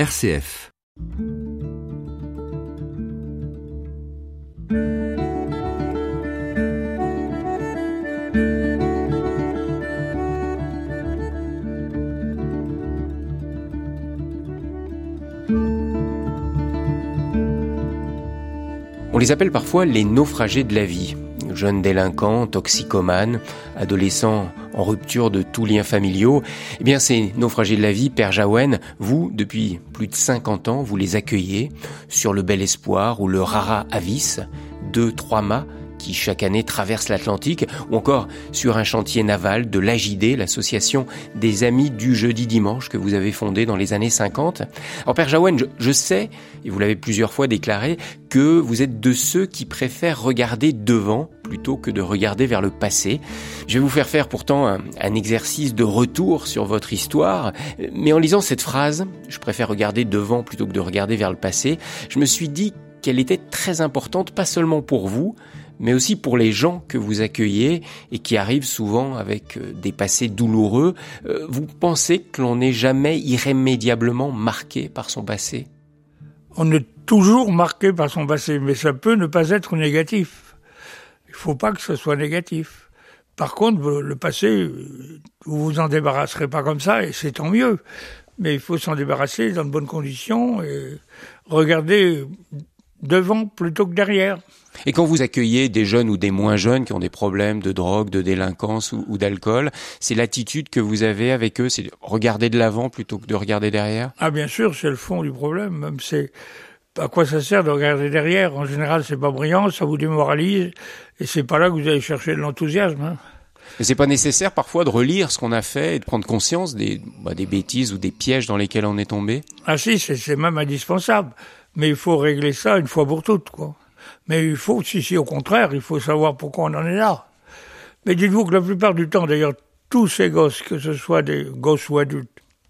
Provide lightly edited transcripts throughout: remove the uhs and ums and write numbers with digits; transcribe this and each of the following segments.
RCF. On les appelle parfois les naufragés de la vie. Jeunes délinquants, toxicomanes, adolescents en rupture de tous liens familiaux. Eh bien, ces naufragés de la vie, Père Jaouen, vous, depuis plus de 50 ans, vous les accueillez sur le Bel Espoir ou le Rara Avis, 2-3 mâts qui chaque année traversent l'Atlantique, ou encore sur un chantier naval de l'AJD, l'association des Amis du Jeudi-Dimanche que vous avez fondée dans les années 50. Alors Père Jaouen, je sais, et vous l'avez plusieurs fois déclaré, que vous êtes de ceux qui préfèrent regarder devant plutôt que de regarder vers le passé. Je vais vous faire pourtant un exercice de retour sur votre histoire, mais en lisant cette phrase, je préfère regarder devant plutôt que de regarder vers le passé, je me suis dit qu'elle était très importante, pas seulement pour vous, mais aussi pour les gens que vous accueillez et qui arrivent souvent avec des passés douloureux. Vous pensez que l'on n'est jamais irrémédiablement marqué par son passé ? On est toujours marqué par son passé, mais ça peut ne pas être négatif. Il ne faut pas que ce soit négatif. Par contre, le passé, vous vous en débarrasserez pas comme ça, et c'est tant mieux. Mais il faut s'en débarrasser dans de bonnes conditions et regarder devant plutôt que derrière. Et quand vous accueillez des jeunes ou des moins jeunes qui ont des problèmes de drogue, de délinquance ou d'alcool, c'est l'attitude que vous avez avec eux, c'est de regarder de l'avant plutôt que de regarder derrière ? Ah bien sûr, c'est le fond du problème. Même c'est à quoi ça sert de regarder derrière ? En général, c'est pas brillant, ça vous démoralise, et c'est pas là que vous allez chercher de l'enthousiasme. Hein. Mais c'est pas nécessaire parfois de relire ce qu'on a fait et de prendre conscience des bêtises ou des pièges dans lesquels on est tombé ? Ah si, c'est même indispensable. Mais il faut régler ça une fois pour toutes, quoi. Mais il faut, si au contraire, il faut savoir pourquoi on en est là. Mais dites-vous que la plupart du temps, d'ailleurs, tous ces gosses, que ce soit des gosses ou adultes,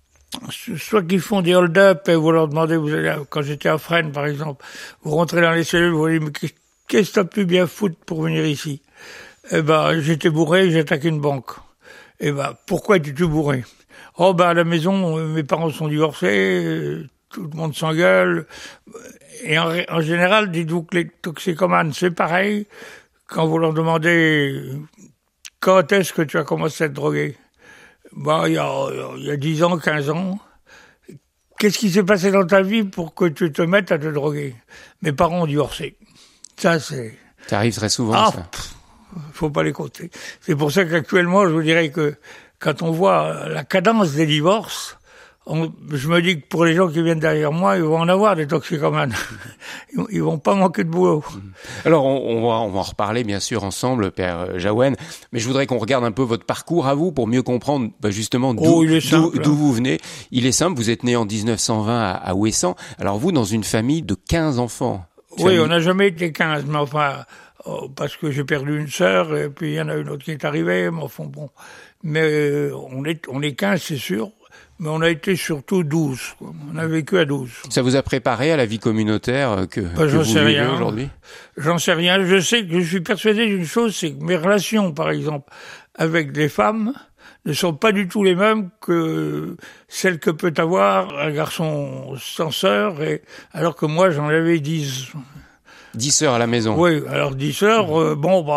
soit qu'ils font des hold-up et vous leur demandez, quand j'étais à Fresnes par exemple, vous rentrez dans les cellules, vous dites, mais qu'est-ce que t'as pu bien foutre pour venir ici ? Eh ben, j'étais bourré, j'ai attaqué une banque. Eh ben, pourquoi étais-tu bourré ? Oh ben, à la maison, mes parents sont divorcés, tout le monde s'engueule. Et en général, dites-vous que les toxicomanes, c'est pareil. Quand vous leur demandez quand est-ce que tu as commencé à te droguer, il y a 10 ans, 15 ans. Qu'est-ce qui s'est passé dans ta vie pour que tu te mettes à te droguer ? Mes parents ont divorcé. Ça arrive très souvent, ça. Faut pas les compter. C'est pour ça qu'actuellement, je vous dirais que quand on voit la cadence des divorces, je me dis que pour les gens qui viennent derrière moi, ils vont en avoir des toxicomanes. Ils vont pas manquer de boulot. Alors, on va en reparler bien sûr ensemble, Père Jaouen, mais je voudrais qu'on regarde un peu votre parcours à vous pour mieux comprendre justement d'où vous venez. Il est simple, vous êtes né en 1920 à Ouessant. Alors vous, dans une famille de 15 enfants. Oui, on n'a jamais été 15, mais enfin, parce que j'ai perdu une sœur, et puis il y en a une autre qui est arrivée, mais enfin bon. Mais on est 15, c'est sûr. Mais on a été surtout 12, quoi. On a vécu à 12. Ça vous a préparé à la vie communautaire que vous vivez aujourd'hui ? J'en sais rien. Je sais que je suis persuadé d'une chose, c'est que mes relations, par exemple, avec des femmes ne sont pas du tout les mêmes que celles que peut avoir un garçon sans sœur, alors que moi, j'en avais 10. 10 sœurs à la maison ? Oui, alors 10 sœurs,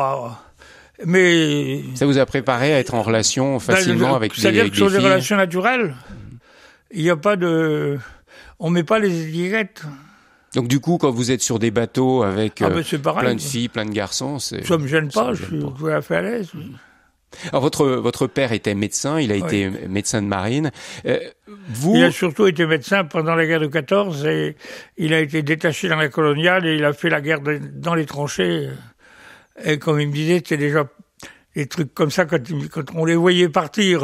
mais ça vous a préparé à être en relation facilement avec des filles ? C'est-à-dire que sur des relations naturelles, il n'y a pas on met pas les étiquettes. Donc du coup, quand vous êtes sur des bateaux avec plein de filles, plein de garçons, ça me gêne pas, je suis tout à fait à l'aise. Alors votre père était médecin, il a été médecin de marine. Il a surtout été médecin pendant la guerre de 14 et il a été détaché dans la coloniale et il a fait la guerre dans les tranchées. Et comme il me disait, c'était déjà des trucs comme ça, quand on les voyait partir,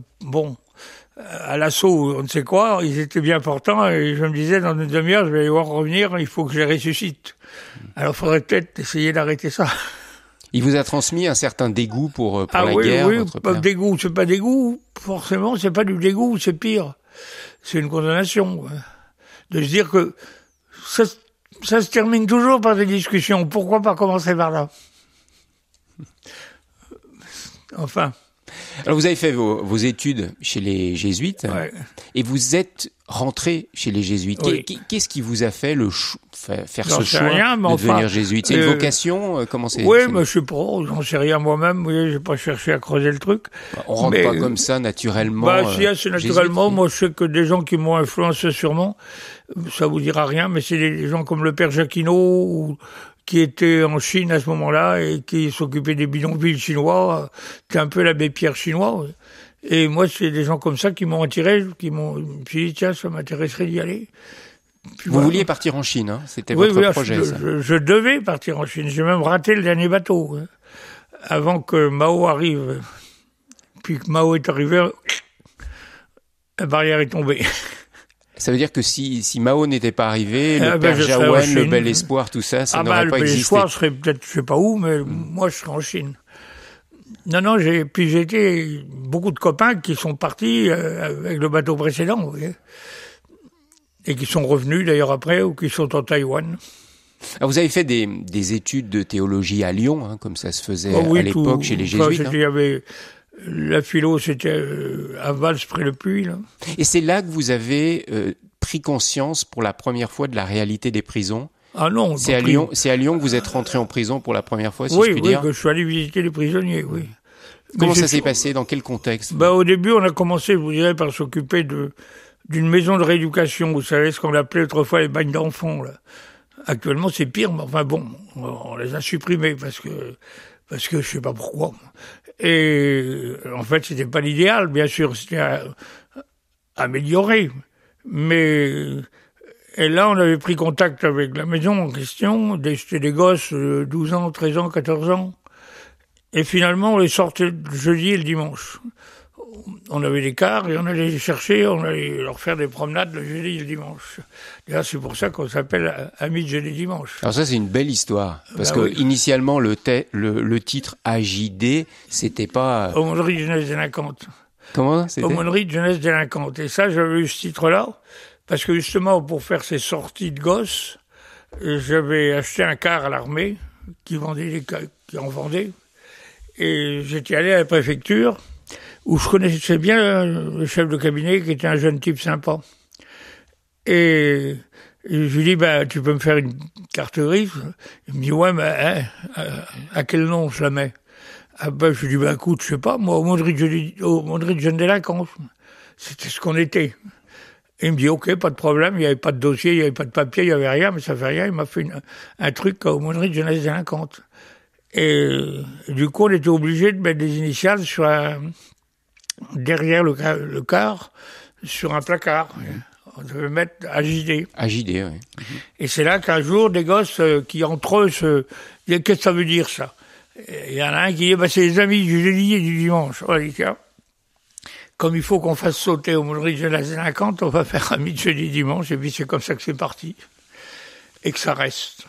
à l'assaut, on ne sait quoi, ils étaient bien portants, et je me disais, dans une demi-heure, je vais les voir revenir, il faut que je les ressuscite. Alors, il faudrait peut-être essayer d'arrêter ça. Il vous a transmis un certain dégoût pour la guerre, votre père ? Dégoût, c'est pas dégoût, forcément, c'est pas du dégoût, c'est pire. C'est une condamnation. De se dire que ça se termine toujours par des discussions. Pourquoi pas commencer par là ? Enfin. Alors vous avez fait vos études chez les jésuites, Ouais. et vous êtes rentré chez les jésuites. Oui. Qu'est-ce qui vous a fait faire J'en ce sais choix rien, mais de enfin, devenir jésuite? C'est une vocation? Comment c'est? Oui, mais je sais pas, j'en sais rien moi-même. Vous voyez, j'ai pas cherché à creuser le truc. On rentre mais, pas comme ça naturellement. Si, assez naturellement. jésuite. Moi, je sais que des gens qui m'ont influencé sûrement, ça vous dira rien, mais c'est des gens comme le père Jacquinot, qui était en Chine à ce moment-là et qui s'occupait des bidonvilles chinois. C'était un peu l'abbé Pierre chinois. Et moi, c'est des gens comme ça qui m'ont attiré, je me suis dit, tiens, ça m'intéresserait d'y aller. Puis Vous voilà. vouliez partir en Chine, hein? C'était Oui, votre oui, projet, ça. je devais partir en Chine. J'ai même raté le dernier bateau, hein, avant que Mao arrive. Puis que Mao est arrivé, la barrière est tombée. Ça veut dire que si Mao n'était pas arrivé, le ben, père je serais en Jaouen, le Chine. bel espoir, tout ça, ça n'aurait le pas Bel existé. Espoir serait peut-être, je sais pas où, mais moi, je serais en Chine. Non, j'ai été beaucoup de copains qui sont partis avec le bateau précédent, vous voyez. Et qui sont revenus d'ailleurs après, ou qui sont en Taïwan. Alors, vous avez fait des études de théologie à Lyon, hein, comme ça se faisait Oui, à l'époque chez les jésuites. Il y avait la philo, c'était à Vals près le Puy, là. Et c'est là que vous avez pris conscience pour la première fois de la réalité des prisons. Ah non, C'est à Lyon que vous êtes rentré en prison pour la première fois, si je puis dire. Oui, que je suis allé visiter les prisonniers, oui. Comment Mais ça s'est passé? Dans quel contexte? Au début, on a commencé, je vous dirais, par s'occuper d'une maison de rééducation. Vous savez, ce qu'on appelait autrefois les bagnes d'enfants, là. Actuellement, c'est pire, mais enfin bon, on les a supprimés parce que je sais pas pourquoi. Et en fait, c'était pas l'idéal, bien sûr, c'était amélioré. Mais et là, on avait pris contact avec la maison en question. C'était des gosses de 12 ans, 13 ans, 14 ans. Et finalement, on les sortait le jeudi et le dimanche. On avait des cars et on allait les chercher, on allait leur faire des promenades le jeudi et le dimanche. D'ailleurs, c'est pour ça qu'on s'appelle Amis de jeudi dimanche. Alors ça, c'est une belle histoire. Parce que oui. initialement, le titre AJD, c'était pas... Aumônerie de jeunesse délinquante. Comment c'était? Aumônerie de jeunesse délinquante. Et ça, j'avais eu ce titre-là, parce que justement, pour faire ces sorties de gosses, j'avais acheté un car à l'armée, qui en vendait. Et j'étais allé à la préfecture, où je connaissais bien le chef de cabinet, qui était un jeune type sympa. Et je lui dis, tu peux me faire une carte grise? Il me dit, ouais, mais à quel nom je la mets? Je lui dis, écoute, je sais pas, moi, aumônerie de jeunes délinquants. C'était ce qu'on était. Et il me dit, ok, pas de problème, il n'y avait pas de dossier, il n'y avait pas de papier, il n'y avait rien, mais ça fait rien. Il m'a fait un truc à aumônerie de jeunesse délinquante. Et du coup, on était obligé de mettre des initiales derrière le car, sur un placard. On devait mettre AJD. AJD, oui. Et c'est là qu'un jour, des gosses qui entre eux disent, qu'est-ce que ça veut dire, ça? Il y en a un qui dit, c'est les amis du jeudi et du dimanche. On dit, tiens, comme il faut qu'on fasse sauter aumônerie de jeunesse délinquante, on va faire amis de jeudi et dimanche, et puis c'est comme ça que c'est parti. Et que ça reste.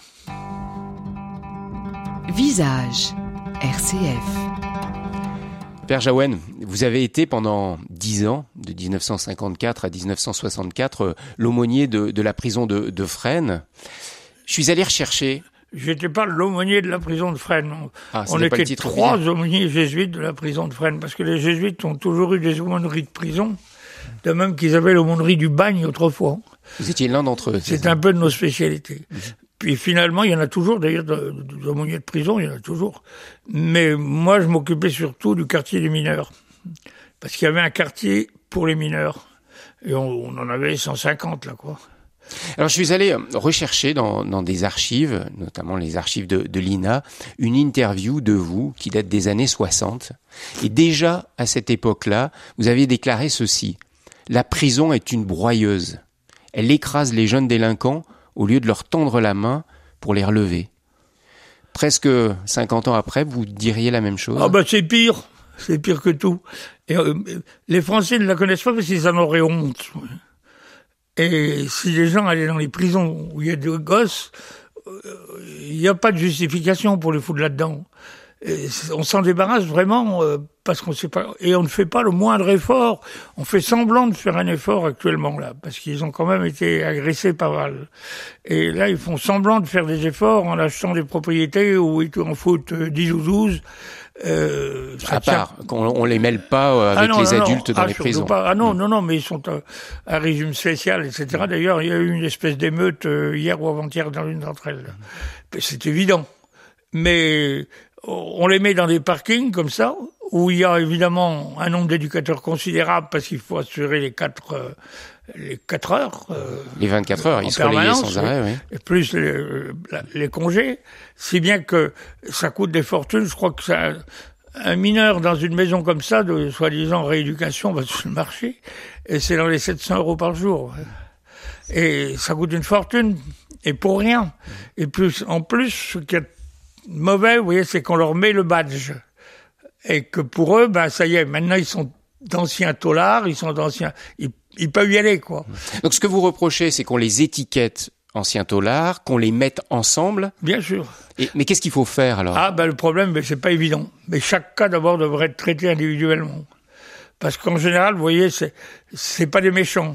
Visage, RCF. Père Jaouen, vous avez été pendant 10 ans, de 1954 à 1964, l'aumônier de la prison de Fresnes. Je suis allé rechercher. J'étais pas l'aumônier de la prison de Fresnes. On pas le était titre 3 officiel. aumôniers jésuites de la prison de Fresnes, parce que les jésuites ont toujours eu des aumôneries de prison, de même qu'ils avaient l'aumônerie du bagne autrefois. Vous étiez l'un d'entre eux. C'est un peu de nos spécialités. Puis finalement, il y en a toujours, d'ailleurs, des aumôniers de prison, il y en a toujours. Mais moi, je m'occupais surtout du quartier des mineurs. Parce qu'il y avait un quartier pour les mineurs. Et on en avait 150, là, quoi. Alors, je suis allé rechercher dans des archives, notamment les archives de l'INA, une interview de vous qui date des années 60. Et déjà, à cette époque-là, vous aviez déclaré ceci. La prison est une broyeuse. Elle écrase les jeunes délinquants au lieu de leur tendre la main pour les relever. Presque 50 ans après, vous diriez la même chose? C'est pire. C'est pire que tout. Et les Français ne la connaissent pas parce qu'ils en auraient honte. Et si les gens allaient dans les prisons où il y a des gosses, il n'y a pas de justification pour les foutre là-dedans. Et on s'en débarrasse vraiment parce qu'on sait pas, et on ne fait pas le moindre effort. On fait semblant de faire un effort actuellement là, parce qu'ils ont quand même été agressés pas mal. Et là, ils font semblant de faire des efforts en achetant des propriétés où ils en foutent 10 ou 12 À part qu'on les mêle pas avec les adultes dans les prisons. Non, mais ils sont un régime spécial, etc. D'ailleurs, il y a eu une espèce d'émeute hier ou avant-hier dans l'une d'entre elles. C'est évident. Mais on les met dans des parkings comme ça, où il y a évidemment un nombre d'éducateurs considérable parce qu'il faut assurer les 4 heures. Les 24 heures, ils se relayaient sans arrêt, oui. Et plus les congés. Si bien que ça coûte des fortunes. Je crois que un mineur dans une maison comme ça, de soi-disant rééducation, va sur le marché, et c'est dans les 700 € par jour. Et ça coûte une fortune. Et pour rien. Et en plus, ce qui est mauvais, vous voyez, c'est qu'on leur met le badge. Et que pour eux, ça y est, maintenant ils sont d'anciens taulards, ils peuvent y aller, quoi. Donc ce que vous reprochez, c'est qu'on les étiquette anciens taulards, qu'on les mette ensemble. Bien sûr. Mais qu'est-ce qu'il faut faire alors? Le problème, c'est pas évident. Mais chaque cas d'abord devrait être traité individuellement. Parce qu'en général, vous voyez, c'est pas des méchants.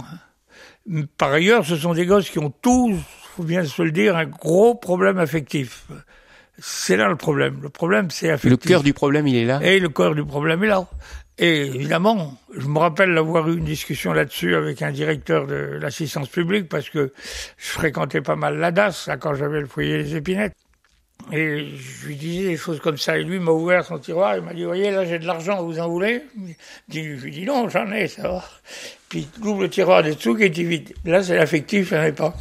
Par ailleurs, ce sont des gosses qui ont tous, faut bien se le dire, un gros problème affectif. C'est là le problème. Le problème, c'est affectif. Le cœur du problème, il est là? Et le cœur du problème est là. Et évidemment, je me rappelle avoir eu une discussion là-dessus avec un directeur de l'assistance publique parce que je fréquentais pas mal la DAS, là, quand j'avais le foyer des Épinettes. Et je lui disais des choses comme ça. Et lui m'a ouvert son tiroir, il m'a dit, voyez, là, j'ai de l'argent, vous en voulez? Je lui dis, non, j'en ai, ça va. Puis il ouvre le tiroir des dessous qui était vide. Là, c'est l'affectif à l'époque.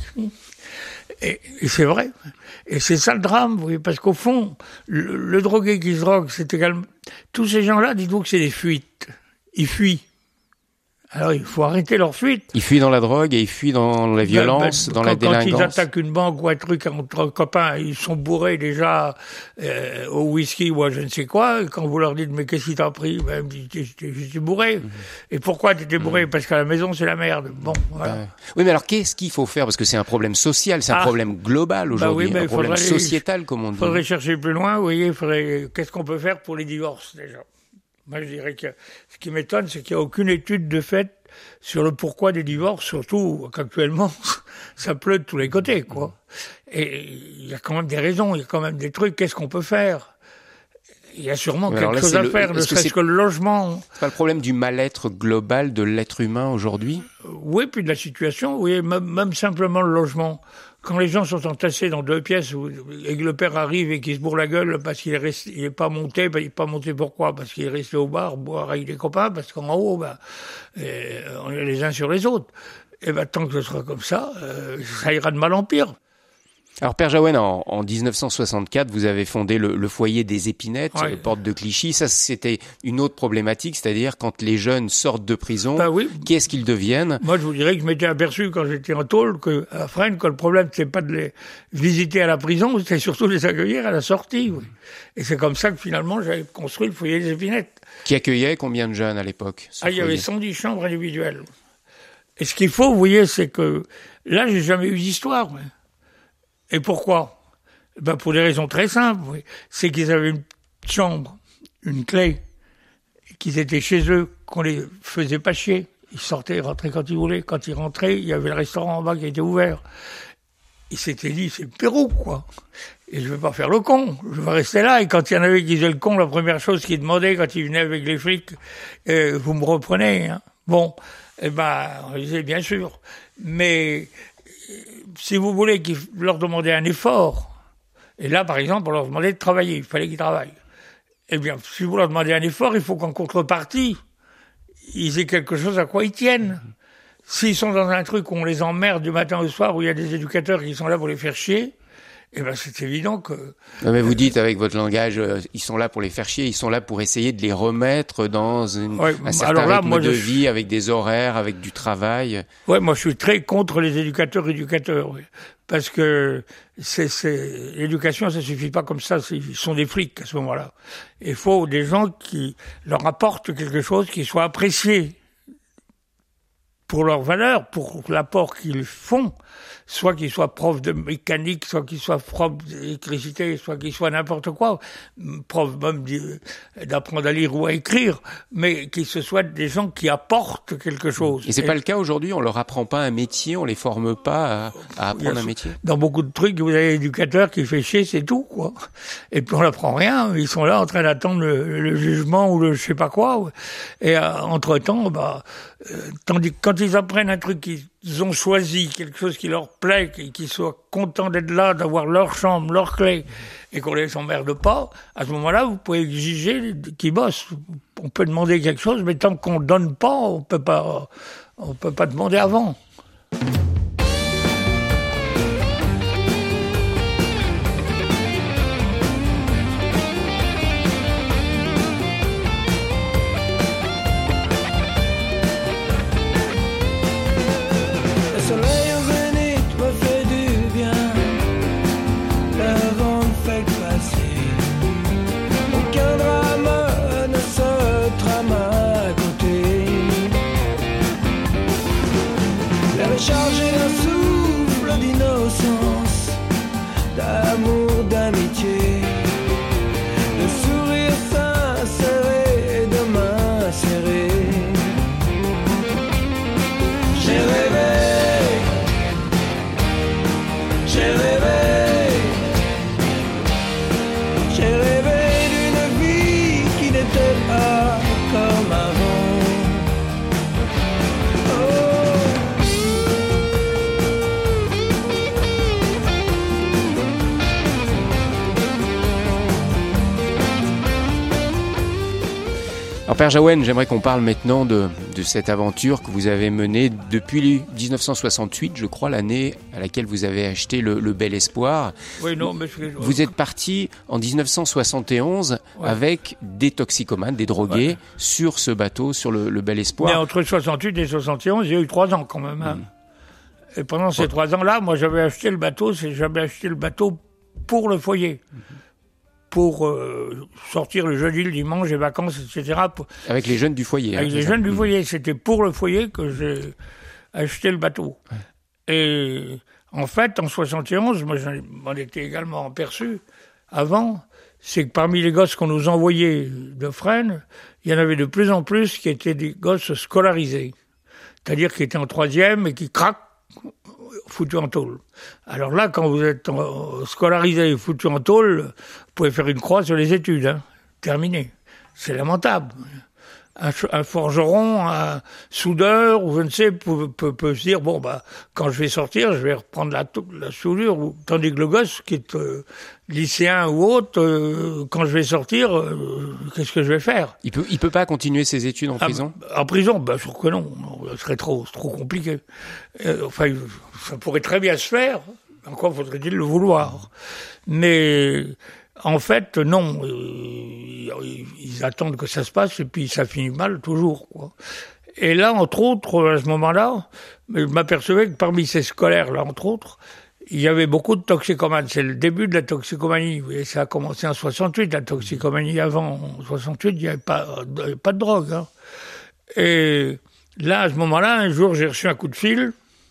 Et c'est vrai. Et c'est ça le drame, vous voyez, parce qu'au fond, le drogué qui se drogue, c'est également... Tous ces gens-là, dites-vous que c'est des fuites. Ils fuient. Alors, il faut arrêter leur fuite. Ils fuient dans la drogue et ils fuient dans la violence, dans la délinquance. Quand ils attaquent une banque ou un truc entre copains, ils sont bourrés déjà au whisky ou à je ne sais quoi. Et quand vous leur dites, mais qu'est-ce qui t'a pris? J'étais bourré. Et pourquoi t'étais bourré? Parce qu'à la maison, c'est la merde. Bon, voilà. Oui, mais alors, qu'est-ce qu'il faut faire? Parce que c'est un problème social, c'est un problème global aujourd'hui, un problème sociétal, comme on dit. Il faudrait chercher plus loin, vous voyez, qu'est-ce qu'on peut faire pour les divorces, déjà? Moi, je dirais que ce qui m'étonne, c'est qu'il n'y a aucune étude de fait sur le pourquoi des divorces, surtout qu'actuellement, ça pleut de tous les côtés, quoi. Et il y a quand même des raisons, il y a quand même des trucs, qu'est-ce qu'on peut faire? Il y a sûrement quelque chose à faire, ne serait-ce que le logement. C'est pas le problème du mal-être global de l'être humain aujourd'hui? Oui, puis de la situation, oui, même simplement le logement. Quand les gens sont entassés dans 2 pièces et que le père arrive et qu'il se bourre la gueule parce qu'il est pas monté, il est pas monté pourquoi? Parce qu'il est resté au bar, boire avec des copains, parce qu'en haut, on est les uns sur les autres. Et tant que ce sera comme ça, ça ira de mal en pire. Alors, Père Jaouen, en 1964, vous avez fondé le foyer des Épinettes, porte de Clichy. Ça, c'était une autre problématique, c'est-à-dire quand les jeunes sortent de prison, qu'est-ce qu'ils deviennent? Moi, je vous dirais que je m'étais aperçu quand j'étais en tôle à Fresnes que le problème, c'est pas de les visiter à la prison, c'était surtout de les accueillir à la sortie. Oui. Et c'est comme ça que finalement, j'avais construit le foyer des Épinettes. Qui accueillait combien de jeunes à l'époque? Il y avait 110 chambres individuelles. Et ce qu'il faut, vous voyez, c'est que là, j'ai jamais eu d'histoire. Ouais. Et pourquoi? Pour des raisons très simples. Oui. C'est qu'ils avaient une chambre, une clé, qu'ils étaient chez eux, qu'on les faisait pas chier. Ils sortaient, ils rentraient quand ils voulaient. Quand ils rentraient, il y avait le restaurant en bas qui était ouvert. Ils s'étaient dit, c'est le Pérou, quoi. Et je vais pas faire le con. Je vais rester là. Et quand il y en avait qui faisaient le con, la première chose qu'ils demandaient quand ils venaient avec les flics, vous me reprenez, hein. Bon. On disait, bien sûr. Mais, si vous voulez qu'ils leur demandaient un effort, et là, par exemple, on leur demandait de travailler, il fallait qu'ils travaillent. Eh bien, si vous leur demandez un effort, il faut qu'en contrepartie, ils aient quelque chose à quoi ils tiennent. S'ils sont dans un truc où on les emmerde du matin au soir, où il y a des éducateurs qui sont là pour les faire chier, c'est évident que... Non, mais vous dites avec votre langage, ils sont là pour les faire chier, ils sont là pour essayer de les remettre dans un certain rythme de vie, avec des horaires, avec du travail. Ouais, moi je suis très contre les éducateurs, oui. Parce que l'éducation, ça suffit pas comme ça, ils sont des flics à ce moment-là. Il faut des gens qui leur apportent quelque chose qui soit apprécié. pour leur valeur, pour l'apport qu'ils font, soit qu'ils soient profs de mécanique, soit qu'ils soient profs d'électricité, soit qu'ils soient n'importe quoi, profs même d'apprendre à lire ou à écrire, mais qu'ils se soient des gens qui apportent quelque chose. Et c'est pas le cas aujourd'hui, on leur apprend pas un métier, on les forme pas à apprendre un métier. Dans beaucoup de trucs, vous avez l'éducateur qui fait chier, c'est tout, quoi. Et puis on n'apprend rien, ils sont là en train d'attendre le jugement ou le je sais pas quoi. Et entre-temps, tandis que quand ils apprennent un truc qu'ils ont choisi, quelque chose qui leur plaît, qu'ils soient contents d'être là, d'avoir leur chambre, leur clé, et qu'on les emmerde pas, à ce moment-là, vous pouvez exiger qu'ils bossent. On peut demander quelque chose, mais tant qu'on donne pas, on peut pas demander avant. Chargé d'un souffle d'innocence, d'amour, d'amitié, de sourire sincère et de mains serrées. J'ai rêvé, j'ai rêvé, j'ai rêvé d'une vie qui n'était pas comme avant. Alors Père Jaouen, j'aimerais qu'on parle maintenant de cette aventure que vous avez menée depuis 1968, je crois, l'année à laquelle vous avez acheté le Bel Espoir. Oui, non, mais vous êtes parti en 1971 avec des toxicomanes, des drogués, sur ce bateau, sur le Bel Espoir. Mais entre 68 et 71, il y a eu 3 ans quand même. Hein. Et pendant ces 3 ans-là, moi j'avais acheté le bateau pour le foyer. Pour sortir le jeudi, le dimanche, les vacances, etc. Avec les jeunes du foyer. Avec les jeunes du foyer. C'était pour le foyer que j'ai acheté le bateau. Ouais. Et en fait, en 71, moi j'en étais également aperçu avant, c'est que parmi les gosses qu'on nous envoyait de Fresnes, il y en avait de plus en plus qui étaient des gosses scolarisés. C'est-à-dire qui étaient en 3e et qui craquent, foutu en tôle. Alors là, quand vous êtes scolarisé et foutu en tôle, vous pouvez faire une croix sur les études, hein. Terminé. C'est lamentable. Un forgeron, un soudeur, ou je ne sais, peut se dire, bon, quand je vais sortir, je vais reprendre la soudure, tandis que le gosse, qui est lycéen ou autre, quand je vais sortir, qu'est-ce que je vais faire? Il peut pas continuer ses études en prison? En prison, je trouve que non. Ce serait trop compliqué. Enfin, ça pourrait très bien se faire. Encore faudrait-il le vouloir. Mais, en fait, non. Ils attendent que ça se passe et puis ça finit mal toujours, quoi. Et là, entre autres, à ce moment-là, je m'apercevais que parmi ces scolaires-là, entre autres, il y avait beaucoup de toxicomanes. C'est le début de la toxicomanie. Vous voyez, ça a commencé en 68, la toxicomanie. Avant, en 68, il n'y avait pas de drogue, hein. Et là, à ce moment-là, un jour, j'ai reçu un coup de fil.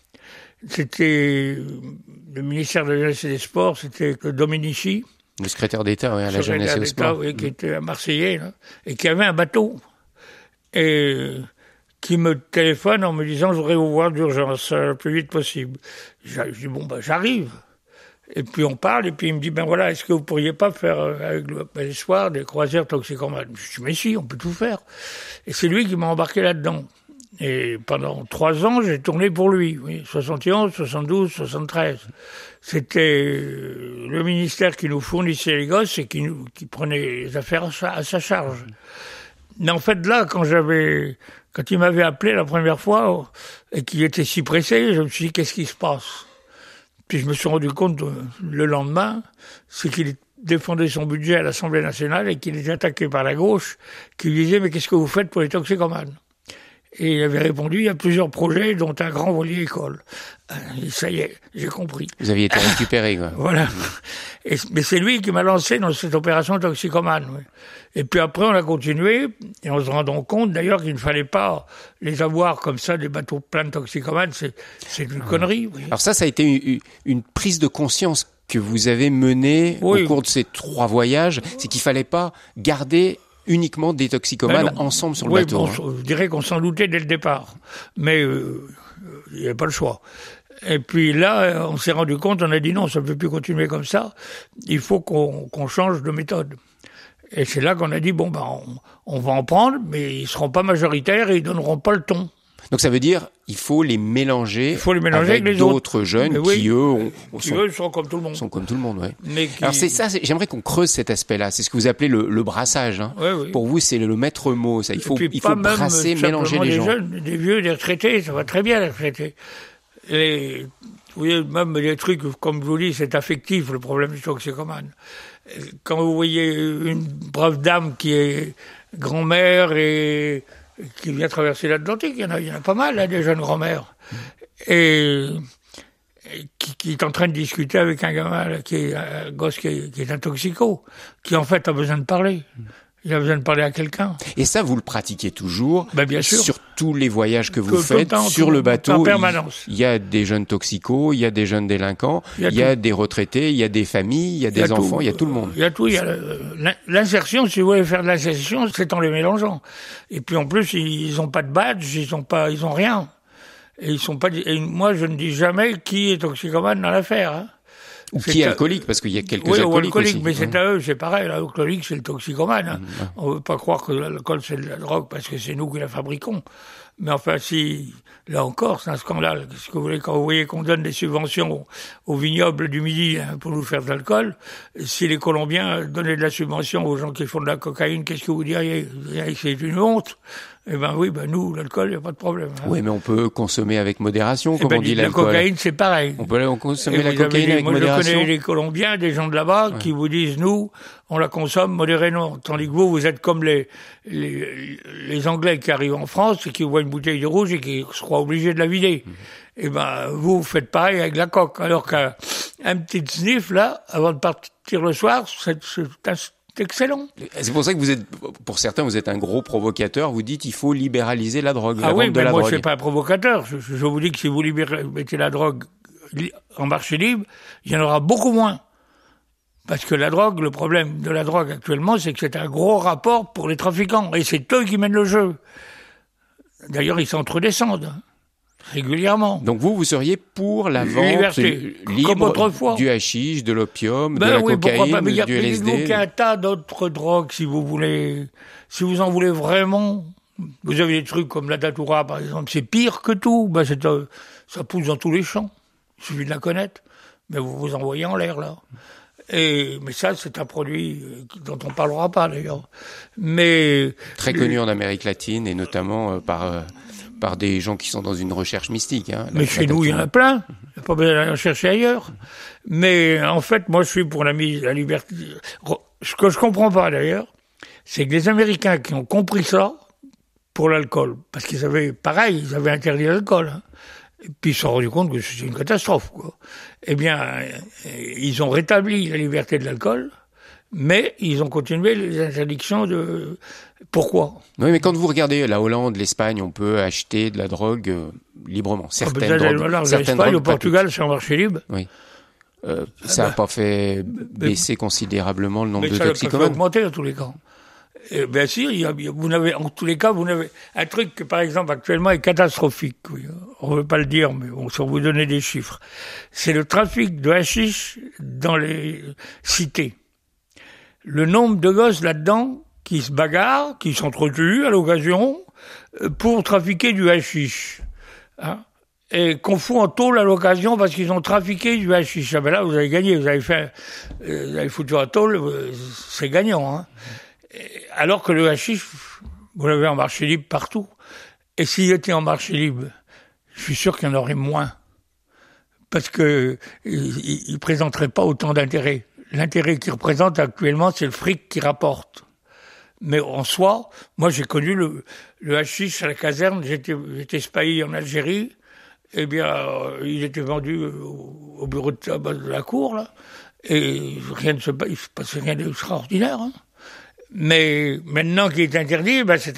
C'était le ministère de la Jeunesse et des Sports, c'était Dominici. Le secrétaire d'État, à la Jeunesse et au Sport. Oui, qui était un Marseillais, là, et qui avait un bateau. Et qui me téléphone en me disant « Je voudrais vous voir d'urgence, le plus vite possible ». Je dis « Bon, j'arrive ». Et puis on parle, et puis il me dit « Ben voilà, est-ce que vous pourriez pas faire avec le Bel Espoir des croisières toxicomanes ?» Je dis « Mais si, on peut tout faire ». Et c'est lui qui m'a embarqué là-dedans. Et pendant 3 ans, j'ai tourné pour lui, oui, 71, 72, 73. C'était le ministère qui nous fournissait les gosses et qui prenait les affaires à sa charge. Mais en fait, là, quand il m'avait appelé la première fois et qu'il était si pressé, je me suis dit, qu'est-ce qui se passe? Puis je me suis rendu compte le lendemain, c'est qu'il défendait son budget à l'Assemblée nationale et qu'il était attaqué par la gauche, qui lui disait, mais qu'est-ce que vous faites pour les toxicomanes? Et il avait répondu, il y a plusieurs projets, dont un grand voilier école. Et ça y est, j'ai compris. Vous aviez été récupéré, quoi. Voilà. Mais c'est lui qui m'a lancé dans cette opération toxicomane. Oui. Et puis après, on a continué, et en se rendant compte d'ailleurs qu'il ne fallait pas les avoir comme ça, des bateaux pleins de toxicomanes, c'est une connerie. Oui. Alors ça a été une prise de conscience que vous avez menée au cours de ces 3 voyages, c'est qu'il fallait pas garder uniquement des toxicomanes ensemble sur le bateau. Je dirais qu'on s'en doutait dès le départ, mais il n'y avait pas le choix. Et puis là, on s'est rendu compte, on a dit non, ça ne peut plus continuer comme ça, il faut qu'on change de méthode. Et c'est là qu'on a dit, bon, on va en prendre, mais ils ne seront pas majoritaires et ils ne donneront pas le ton. Donc ça veut dire il faut les mélanger, avec les d'autres jeunes qui, eux, sont comme tout le monde. Sont comme tout le monde, ouais. Alors c'est ça, j'aimerais qu'on creuse cet aspect-là. C'est ce que vous appelez le brassage. Hein. Oui. Pour vous, c'est le maître mot. Ça. Il faut brasser, mélanger les gens. Jeunes, des vieux, des retraités, ça va très bien les retraités. Vous voyez, même des trucs, comme je vous dis, c'est affectif, le problème du toxicomane. Quand vous voyez une brave dame qui est grand-mère et qui vient traverser l'Atlantique, il y en a pas mal, des jeunes grand-mères, et qui est en train de discuter avec un gamin, un gosse qui est un toxico, qui en fait a besoin de parler. Il a besoin de parler à quelqu'un. Et ça, vous le pratiquez toujours, bien sûr. Sur tous les voyages que vous faites, sur le bateau. En permanence. Il y a des jeunes toxicos, il y a des jeunes délinquants, il y a des retraités, il y a des familles, il y a des enfants, il y a tout le monde. Il y a tout. L'insertion, si vous voulez faire de l'insertion, c'est en les mélangeant. Et puis en plus, ils ont pas de badge, ils ont rien. Et ils sont pas. Et moi, je ne dis jamais qui est toxicomane dans l'affaire. Hein. Ou qui est alcoolique, parce qu'il y a quelques alcooliques aussi. Mais c'est à eux, c'est pareil. L'alcoolique, c'est le toxicomane. Hein. On ne veut pas croire que l'alcool, c'est de la drogue, parce que c'est nous qui la fabriquons. Mais enfin, là encore, c'est un scandale. Qu'est-ce que vous voulez, quand vous voyez qu'on donne des subventions aux vignobles du Midi pour nous faire de l'alcool, si les Colombiens donnaient de la subvention aux gens qui font de la cocaïne, qu'est-ce que vous diriez? C'est une honte. Eh ben oui, nous, l'alcool, il n'y a pas de problème. Hein. Oui, mais on peut consommer avec modération, comme on dit l'alcool. La cocaïne, c'est pareil. On peut consommer la cocaïne avec modération. Je connais les Colombiens, des gens de là-bas, qui vous disent, nous, on la consomme modérément. Tandis que vous êtes comme les Anglais qui arrivent en France et qui voient une bouteille de rouge et qui se croient obligés de la vider. Eh ben, vous faites pareil avec la coque. Alors qu'un petit sniff, là, avant de partir le soir, c'est excellent. C'est pour ça que vous êtes, pour certains, vous êtes un gros provocateur. Vous dites, il faut libéraliser la drogue. Ah oui, mais moi, je suis pas un provocateur. Je vous dis que si vous mettez la drogue en marché libre, il y en aura beaucoup moins. Parce que la drogue, le problème de la drogue actuellement, c'est que c'est un gros rapport pour les trafiquants. Et c'est eux qui mènent le jeu. D'ailleurs, ils s'entredescendent régulièrement. Donc vous seriez pour la vente libre du hashish, de l'opium, de la cocaïne, du LSD. Mais il y a un tas d'autres drogues, si vous voulez. Si vous en voulez vraiment, vous avez des trucs comme la datura, par exemple, c'est pire que tout. Ça pousse dans tous les champs. Il suffit de la connaître. Mais vous vous envoyez en l'air, là. Mais ça, c'est un produit dont on parlera pas, d'ailleurs. Mais très connu en Amérique latine, et notamment par des gens qui sont dans une recherche mystique. Hein, mais chez nous, il y en a plein. Il n'y a pas besoin d'aller en chercher ailleurs. Mais en fait, moi, je suis pour la liberté. Ce que je comprends pas, d'ailleurs, c'est que les Américains qui ont compris ça, pour l'alcool, parce qu'ils avaient interdit l'alcool, hein, et puis ils se sont rendus compte que c'était une catastrophe, quoi. Eh bien, ils ont rétabli la liberté de l'alcool, mais ils ont continué les interdictions de... Pourquoi? Oui, mais quand vous regardez la Hollande, l'Espagne, on peut acheter de la drogue librement. Certaines drogues. L'Espagne, au Portugal, c'est en marché libre. Oui. Ça n'a pas fait baisser considérablement le nombre de toxicomanes. Ça a fait augmenter dans tous les cas. Bien sûr, vous n'avez, en tous les cas, vous n'avez un truc que, par exemple, actuellement est catastrophique. Oui. On ne veut pas le dire, mais bon, sans vous donner des chiffres. C'est le trafic de hashish dans les cités. Le nombre de gosses là-dedans qui se bagarrent, qui s'entretuent à l'occasion pour trafiquer du hashish. Hein, et qu'on fout en tôle à l'occasion parce qu'ils ont trafiqué du hashish. Ah ben là, vous avez gagné, vous avez foutu en tôle, c'est gagnant. Hein. Alors que le hashish, vous l'avez en marché libre partout. Et s'il était en marché libre, je suis sûr qu'il y en aurait moins. Parce que il présenterait pas autant d'intérêt. L'intérêt qu'il représente actuellement, c'est le fric qu'il rapporte. Mais en soi, moi j'ai connu le hashish à la caserne, j'étais spahi en Algérie, eh bien, il était vendu au bureau de tabac de la cour, là, et il se passait rien d'extraordinaire, hein. Mais maintenant qu'il est interdit,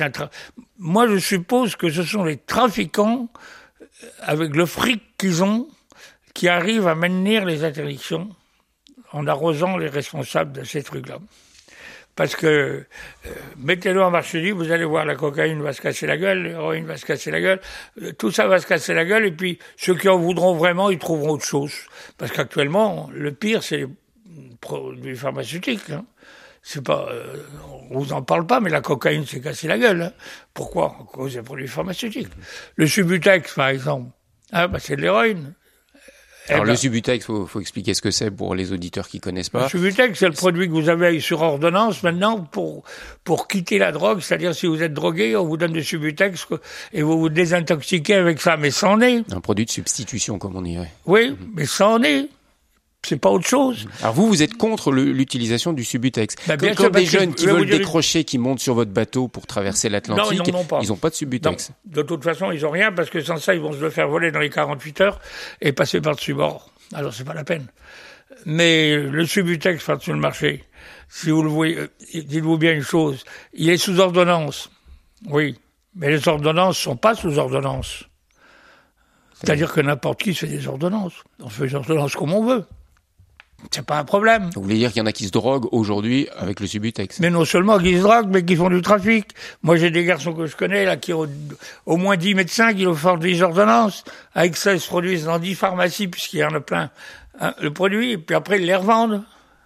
moi je suppose que ce sont les trafiquants, avec le fric qu'ils ont, qui arrivent à maintenir les interdictions en arrosant les responsables de ces trucs-là. Parce que, mettez-le en marché libre, vous allez voir, la cocaïne va se casser la gueule, l'héroïne va se casser la gueule, tout ça va se casser la gueule, et puis ceux qui en voudront vraiment, ils trouveront autre chose. Parce qu'actuellement, le pire, c'est les produits pharmaceutiques, hein. C'est pas, on vous en parle pas, mais la cocaïne s'est cassée la gueule, hein. Pourquoi? À cause des produits pharmaceutiques. Le Subutex, par exemple, c'est de l'héroïne. Alors le Subutex, faut expliquer ce que c'est pour les auditeurs qui connaissent pas. Le Subutex, c'est le produit que vous avez sur ordonnance maintenant pour quitter la drogue, c'est-à-dire si vous êtes drogué, on vous donne du Subutex et vous vous désintoxiquez avec ça, mais ça en est. Un produit de substitution, comme on dirait. Oui, mais ça en est. C'est pas autre chose. Alors vous êtes contre l'utilisation du Subutex. Bien Comme sûr, des jeunes qui veulent décrocher, qui montent sur votre bateau pour traverser l'Atlantique, ils n'ont pas de Subutex. Non, de toute façon, ils ont rien parce que sans ça, ils vont se le faire voler dans les 48 heures et passer par-dessus bord. Alors c'est pas la peine. Mais le Subutex sur le marché, si vous le voyez, dites-vous bien une chose, il est sous ordonnance. Oui, mais les ordonnances sont pas sous ordonnance. C'est-à-dire que n'importe qui fait des ordonnances. On fait des ordonnances comme on veut. C'est pas un problème. Vous voulez dire qu'il y en a qui se droguent aujourd'hui avec le Subutex? Mais non seulement qui se droguent, mais qui font du trafic. Moi, j'ai des garçons que je connais, là, qui ont au moins 10 médecins qui leur font des ordonnances. Avec ça, ils se produisent dans 10 pharmacies, puisqu'il y en a plein, hein, le produit, et puis après, ils les revendent.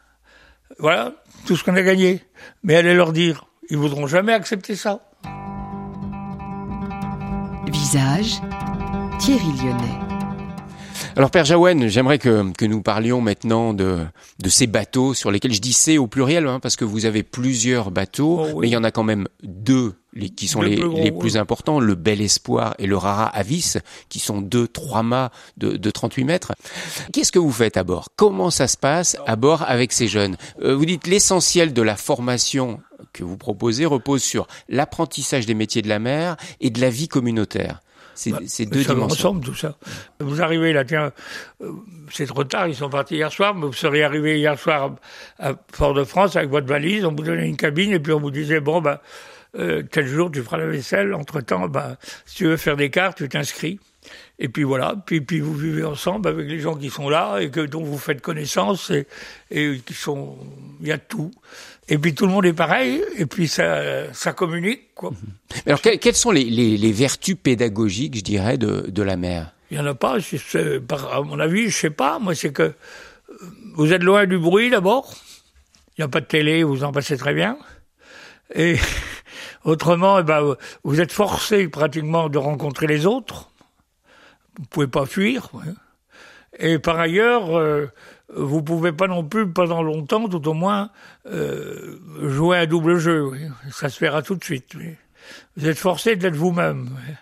Voilà, tout ce qu'on a gagné. Mais allez leur dire, ils voudront jamais accepter ça. Visage, Thierry Lyonnais. Alors Père Jaouen, j'aimerais que nous parlions maintenant de ces bateaux sur lesquels je dis c'est au pluriel, hein, parce que vous avez plusieurs bateaux, mais il y en a quand même deux qui sont les plus importants, le Bel Espoir et le Rara Avis, qui sont 2-3 mâts de 38 mètres. Qu'est-ce que vous faites à bord? Comment ça se passe à bord avec ces jeunes? Vous dites l'essentiel de la formation que vous proposez repose sur l'apprentissage des métiers de la mer et de la vie communautaire. C'est deux dimensions. Ensemble, tout ça. Vous arrivez là, tiens, c'est trop tard, ils sont partis hier soir, mais vous seriez arrivé hier soir à Fort-de-France avec votre valise, on vous donnait une cabine et puis on vous disait, bon, tel jour tu feras la vaisselle, entre-temps, si tu veux faire des cartes, tu t'inscris. Et puis voilà, puis vous vivez ensemble avec les gens qui sont là et dont vous faites connaissance et qui sont, il y a tout. Et puis tout le monde est pareil, et puis ça communique, quoi. Alors quelles sont les vertus pédagogiques, je dirais, de la mer? Il y en a pas, à mon avis, je sais pas. Moi, c'est que vous êtes loin du bruit d'abord. Il n'y a pas de télé, vous en passez très bien. Et autrement, vous êtes forcé pratiquement de rencontrer les autres. Vous pouvez pas fuir. Ouais. Et par ailleurs, vous pouvez pas non plus, pendant longtemps, tout au moins, jouer à double jeu. Oui. Ça se verra tout de suite. Oui. Vous êtes forcé d'être vous-même. Oui.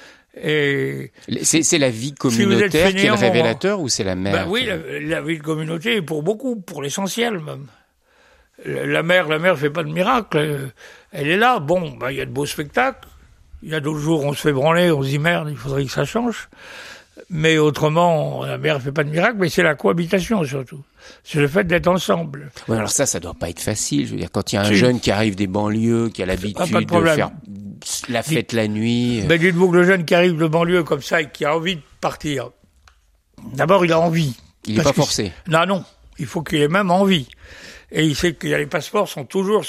Et c'est la vie communautaire qui est le révélateur ou c'est la mer? Oui, la vie de communauté, pour beaucoup, pour l'essentiel même. La mer fait pas de miracle. Elle est là. Bon, il y a de beaux spectacles. Il y a d'autres jours, on se fait branler, on se dit merde, il faudrait que ça change. Mais autrement, la mer fait pas de miracle, mais c'est la cohabitation surtout. C'est le fait d'être ensemble. Oui, alors ça doit pas être facile. Je veux dire, quand il y a un jeune qui arrive des banlieues, qui a l'habitude de faire la fête la nuit. Mais dites-vous que le jeune qui arrive de banlieue comme ça et qui a envie de partir, d'abord il a envie. Il n'est pas forcé. Non, il faut qu'il ait même envie. Et il sait que les passeports sont toujours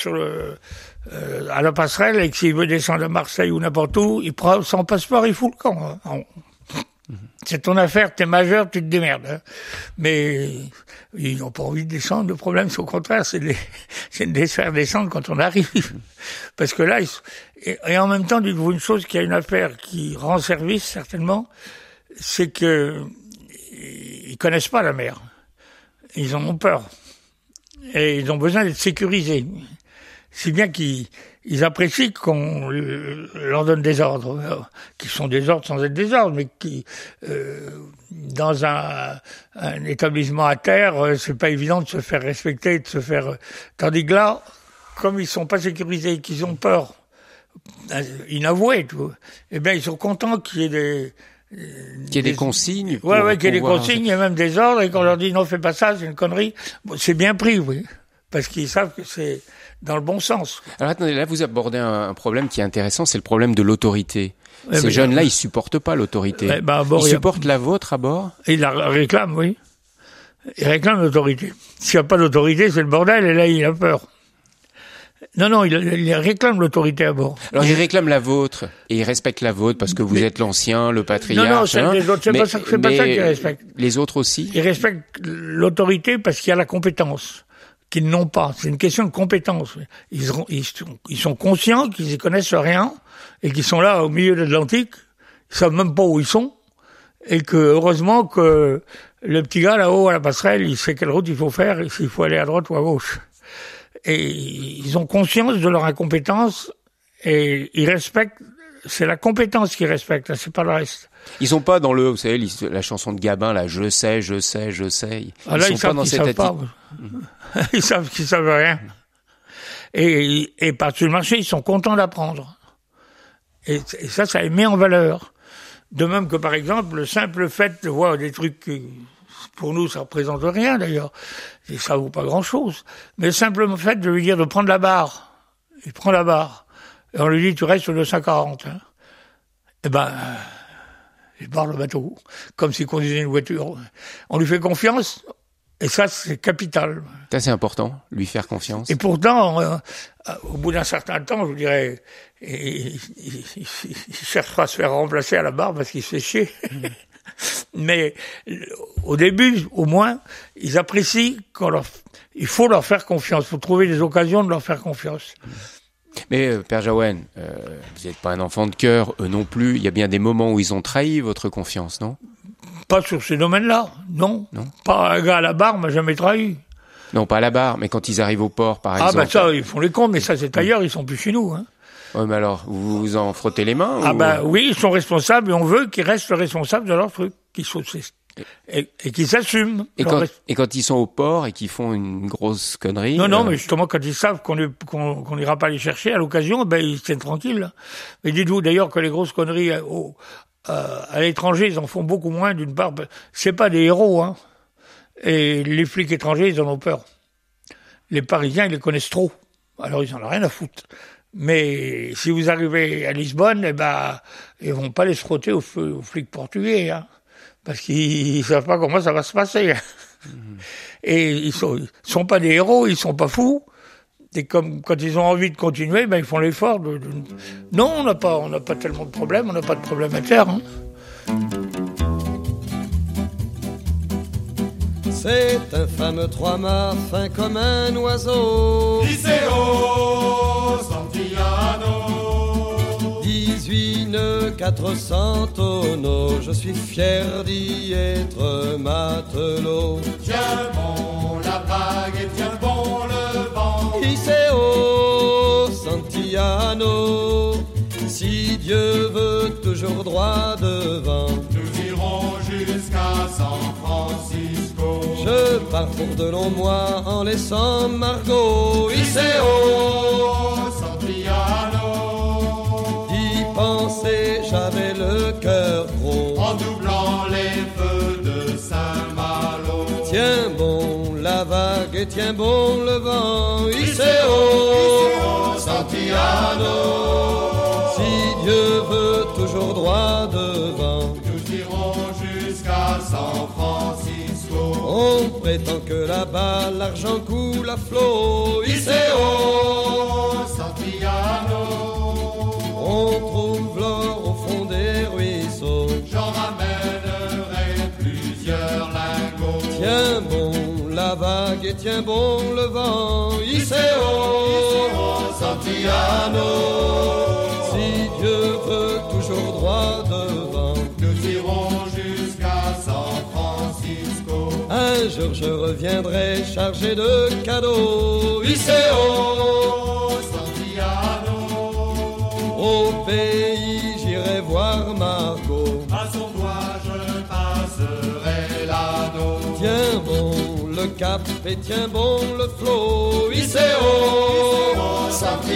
à la passerelle et que s'il veut descendre à Marseille ou n'importe où, il prend son passeport, il fout le camp. Hein. C'est ton affaire, t'es majeur, tu te démerdes. Hein. Mais ils n'ont pas envie de descendre. Le problème, c'est au contraire, c'est de les faire descendre quand on arrive. Parce que là, et en même temps, dites-vous une chose, qu'il y a une affaire qui rend service, certainement, c'est que ils connaissent pas la mer. Ils en ont peur. Et ils ont besoin d'être sécurisés. Si bien qu'ils apprécient qu'on leur donne des ordres, qui sont des ordres sans être des ordres, mais qui, dans un établissement à terre, c'est pas évident de se faire respecter, de se faire, tandis que là, comme ils sont pas sécurisés, qu'ils ont peur, inavoués, tu vois, eh bien, ils sont contents qu'il y ait des consignes. Ouais, qu'il y ait des consignes, et même des ordres, et qu'on leur dit non, fais pas ça, c'est une connerie. Bon, c'est bien pris, oui. Parce qu'ils savent que c'est dans le bon sens. Alors attendez, là vous abordez un problème qui est intéressant, c'est le problème de l'autorité. Ces jeunes-là, ils supportent pas l'autorité. Ils supportent la vôtre à bord ? Ils la réclament, oui. Ils réclament l'autorité. S'il n'y a pas d'autorité, c'est le bordel, et là, il a peur. Non, ils réclament l'autorité à bord. Alors ils réclament la vôtre, et ils respectent la vôtre parce que vous êtes l'ancien, le patriarche. Non, c'est les autres, c'est pas ça qu'ils respectent. Les autres aussi ? Ils respectent l'autorité parce qu'il y a la compétence qu'ils n'ont pas. C'est une question de compétence. Ils sont conscients qu'ils y connaissent rien et qu'ils sont là au milieu de l'Atlantique. Ils savent même pas où ils sont et que heureusement que le petit gars là-haut à la passerelle, il sait quelle route il faut faire et s'il faut aller à droite ou à gauche. Et ils ont conscience de leur incompétence et ils respectent. C'est la compétence qu'ils respectent, c'est pas le reste. Ils sont pas dans vous savez, la chanson de Gabin, là, je sais. Ils sont pas dans cette attitude. Ils savent qu'ils savent rien. Et par-dessus le marché, ils sont contents d'apprendre. Et ça les met en valeur. De même que, par exemple, le simple fait de voir des trucs pour nous, ça représente rien, d'ailleurs. Et ça vaut pas grand-chose. Mais le simple fait de lui dire de prendre la barre. Il prend la barre. Et on lui dit, tu restes sur le 240. Hein. Eh ben, il barre le bateau. Comme s'il conduisait une voiture. On lui fait confiance. Et ça, c'est capital. Ça, c'est important, lui faire confiance. Et pourtant, au bout d'un certain temps, je vous dirais, il cherchera à se faire remplacer à la barre parce qu'il se fait chier. Mais au début, au moins, ils apprécient il faut leur faire confiance. Il faut trouver des occasions de leur faire confiance. Mais Père Jaouen, vous n'êtes pas un enfant de cœur, eux non plus. Il y a bien des moments où ils ont trahi votre confiance, non ? Pas sur ces domaines-là, non. Pas un gars à la barre m'a jamais trahi. Non, pas à la barre, mais quand ils arrivent au port, par exemple. Ah ça, ils font les cons, mais ça c'est ailleurs, ils sont plus chez nous. Hein. Ouais, mais alors, vous vous en frottez les mains Oui, ils sont responsables et on veut qu'ils restent responsables de leur truc, et qu'ils s'assument. Et quand ils sont au port et qu'ils font une grosse connerie... Non, mais justement, quand ils savent qu'on n'ira pas les chercher à l'occasion, ils se tiennent tranquilles. Mais dites-vous d'ailleurs que les grosses conneries à l'étranger, ils en font beaucoup moins, d'une part. C'est pas des héros, hein. Et les flics étrangers, ils en ont peur. Les Parisiens, ils les connaissent trop. Alors, ils en ont rien à foutre. Mais si vous arrivez à Lisbonne, ils vont pas les se frotter aux flics portugais, hein. Parce qu'ils savent pas comment ça va se passer. Et ils sont pas des héros, ils sont pas fous. Et comme quand ils ont envie de continuer, ils font l'effort de... Non, on n'a pas tellement de problèmes, on n'a pas de problème à terre. Hein. C'est un fameux trois-mâts fin comme un oiseau. Liceo Santillano. 18 nœuds, 400 tonneaux, je suis fier d'y être matelot. Tiens bon la vague et tiens bon le vent. Liceo Santillano. Si Dieu veut toujours droit devant, nous irons jusqu'à San Francisco. Je pars pour de longs mois en laissant Margot. Liceo Santillano. D'y penser, j'avais le cœur gros. En doublant les feux de Saint-Malo. Tiens bon la vague et tiens bon le vent. Liceo Santillano. Si Dieu veut toujours droit devant, nous irons jusqu'à San Francisco. On prétend que là-bas l'argent coule à flot. Liceo Santillano. On trouve l'or au fond des ruisseaux. J'en ramènerai plusieurs lingots. Tiens bon la vague et tiens bon le vent. Liceo Santillano. Si Dieu veut toujours droit devant, nous irons jusqu'à San Francisco. Un jour je reviendrai chargé de cadeaux. Liceo Santillano. Au pays j'irai voir Margot. À son doigt je passerai l'anneau. Tiens bon le le cap et tiens bon le flot. Iseo,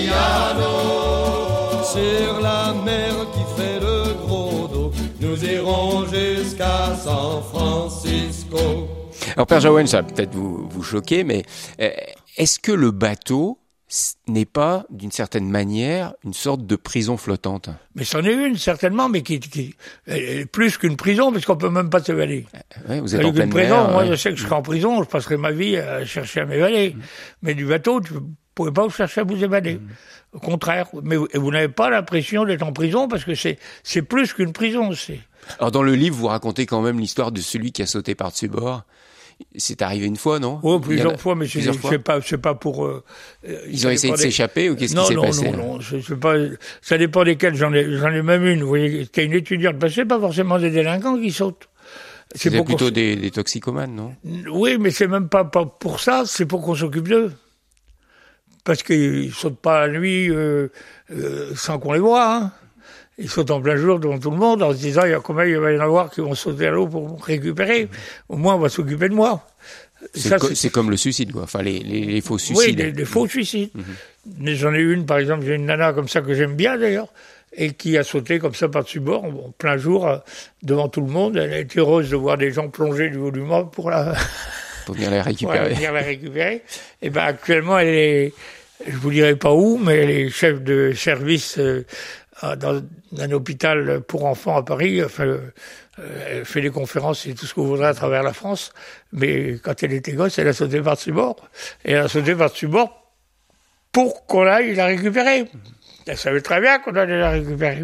Santillano, sur la mer qui fait le gros dos, nous irons jusqu'à San Francisco. Alors Père Jaouen, ça va peut-être vous choquer, mais est-ce que le bateau n'est pas, d'une certaine manière, une sorte de prison flottante? Mais c'en est une, certainement, mais qui est plus qu'une prison, parce qu'on peut même pas s'évader. Ouais, vous êtes en pleine prison, mer. moi, je sais que je serai en prison, je passerai ma vie à chercher à m'évader. Mais du bateau, tu ne pouvez pas vous chercher à vous évader. Au contraire. Mais vous n'avez pas l'impression d'être en prison, parce que c'est plus qu'une prison. Alors dans le livre, vous racontez quand même l'histoire de celui qui a sauté par-dessus bord. C'est arrivé une fois, non? Oh, plusieurs fois, mais c'est pas pour... Ils ont essayé de s'échapper ou qu'est-ce qui s'est passé? Non, c'est pas... Ça dépend desquels. J'en ai même une. Vous voyez, c'était une étudiante. Parce que c'est pas forcément des délinquants qui sautent. C'est plutôt des toxicomanes, non? Oui, mais c'est même pas pour ça. C'est pour qu'on s'occupe d'eux. Parce qu'ils sautent pas la nuit sans qu'on les voit, hein. Ils sautent en plein jour devant tout le monde en se disant combien il va y en avoir qui vont sauter à l'eau pour me récupérer. Au moins, on va s'occuper de moi. C'est comme le suicide, quoi. Enfin, les faux suicides. Oui, les faux suicides. Mais j'en ai une, par exemple, j'ai une nana comme ça que j'aime bien d'ailleurs, et qui a sauté comme ça par-dessus bord, en plein jour, devant tout le monde. Elle a été heureuse de voir des gens plonger du haut du mât pour venir la récupérer. Et ben actuellement, elle est, je vous dirai pas où, mais elle est chef de service dans un hôpital pour enfants à Paris. Enfin, elle fait des conférences et tout ce que vous voudrez à travers la France. Mais quand elle était gosse, elle a sauté par-dessus bord. Et elle a sauté par-dessus bord pour qu'on aille la récupérer. Elle savait très bien qu'on allait la récupérer.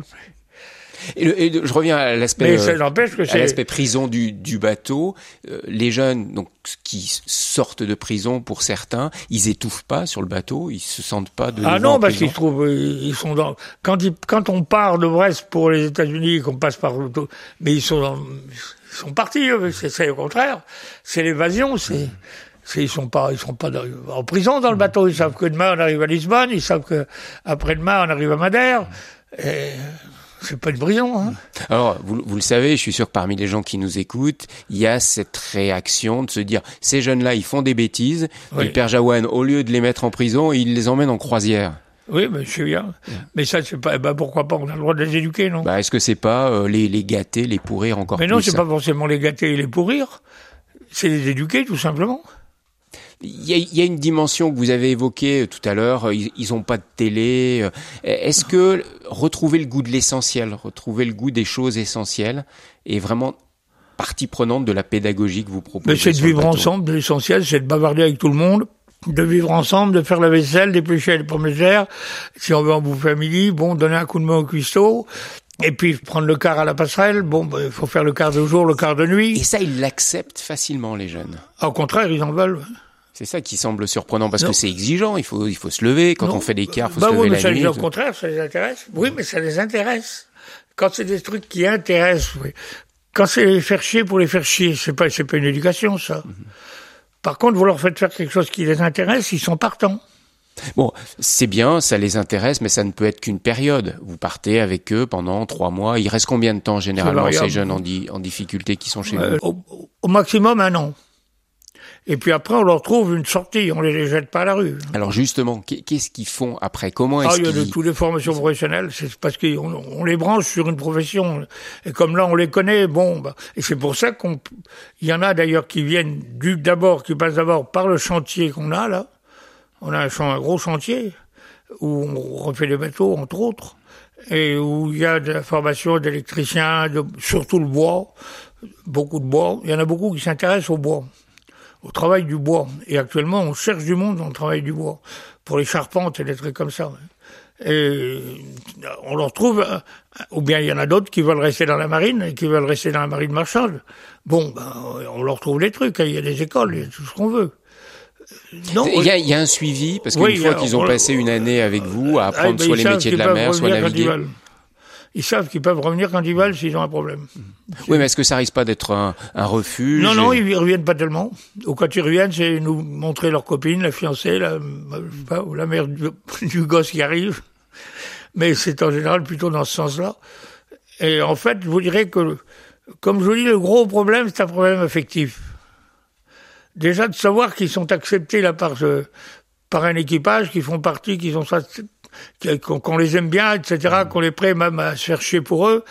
Et je reviens à l'aspect prison du bateau. Les jeunes, donc, qui sortent de prison, pour certains, ils étouffent pas sur le bateau, ils se sentent pas de nouveau en parce prison. qu'ils trouvent, ils sont dans, quand on part de Brest pour les États-Unis, qu'on passe par l'auto, mais ils sont partis, c'est au contraire. C'est l'évasion, ils sont pas en prison dans le bateau. Ils savent que demain on arrive à Lisbonne, ils savent que après-demain on arrive à Madère. C'est pas une prison, hein. Alors, vous le savez, je suis sûr que parmi les gens qui nous écoutent, il y a cette réaction de se dire, ces jeunes-là, ils font des bêtises, et le Père Jaouen, au lieu de les mettre en prison, il les emmène en croisière. Oui, mais je sais bien. Mais ça, c'est pas, pourquoi pas? On a le droit de les éduquer, non? Est-ce que c'est pas les gâter, les pourrir encore plus? Mais non, c'est pas forcément les gâter et les pourrir. C'est les éduquer, tout simplement. Il y a une dimension que vous avez évoquée tout à l'heure, ils ont pas de télé. Est-ce que retrouver le goût de l'essentiel, retrouver le goût des choses essentielles est vraiment partie prenante de la pédagogie que vous proposez? Mais c'est de vivre ensemble, de l'essentiel, c'est de bavarder avec tout le monde, de vivre ensemble, de faire la vaisselle, d'éplucher les pommes de terre, si on veut en bouffer à midi, donner un coup de main au cuistot. Et puis prendre le quart à la passerelle, il faut faire le quart de jour, le quart de nuit. Et ça, ils l'acceptent facilement, les jeunes. Au contraire, ils en veulent. C'est ça qui semble surprenant, parce que c'est exigeant, il faut se lever, quand on fait des quarts, il faut se lever la nuit. Au contraire, ça les intéresse. Oui, mais ça les intéresse. Quand c'est des trucs qui intéressent, oui. Quand c'est les faire chier pour les faire chier, c'est pas une éducation, ça. Par contre, vous leur faites faire quelque chose qui les intéresse, ils sont partants. Bon, c'est bien, ça les intéresse, mais ça ne peut être qu'une période. Vous partez avec eux pendant 3 mois. Il reste combien de temps, généralement, ces jeunes en difficulté qui sont chez vous? Au maximum 1 an. Et puis après, on leur trouve une sortie, on les jette pas à la rue. Alors justement, qu'est-ce qu'ils font après? Comment est-ce qu'ils... Il y a toutes les formations professionnelles, c'est parce qu'on les branche sur une profession. Et comme là, on les connaît, et c'est pour ça il y en a d'ailleurs qui viennent qui passent d'abord par le chantier qu'on a là. On a un gros chantier, où on refait les bateaux, entre autres, et où il y a de la formation d'électriciens, surtout le bois, beaucoup de bois. Il y en a beaucoup qui s'intéressent au bois, au travail du bois. Et actuellement, on cherche du monde dans le travail du bois, pour les charpentes et des trucs comme ça. Et on leur trouve, ou bien il y en a d'autres qui veulent rester dans la marine, et qui veulent rester dans la marine marchande. On leur trouve des trucs, il y a des écoles, il y a tout ce qu'on veut. Non, il y a un suivi, parce qu'une fois qu'ils ont passé une année avec vous à apprendre soit les métiers de la mer, soit naviguer. Ils savent qu'ils peuvent revenir quand ils veulent s'ils ont un problème. Oui, mais est-ce que ça risque pas d'être un refuge? Non, ils reviennent pas tellement. Ou quand ils reviennent, c'est nous montrer leur copine, la fiancée, ou la mère du gosse qui arrive. Mais c'est en général plutôt dans ce sens-là. Et en fait, je vous dirais que, comme je vous dis, le gros problème, c'est un problème affectif. Déjà de savoir qu'ils sont acceptés là par un équipage, qu'ils font partie, qu'on les aime bien, etc., qu'on est prêt même à se faire chier pour eux,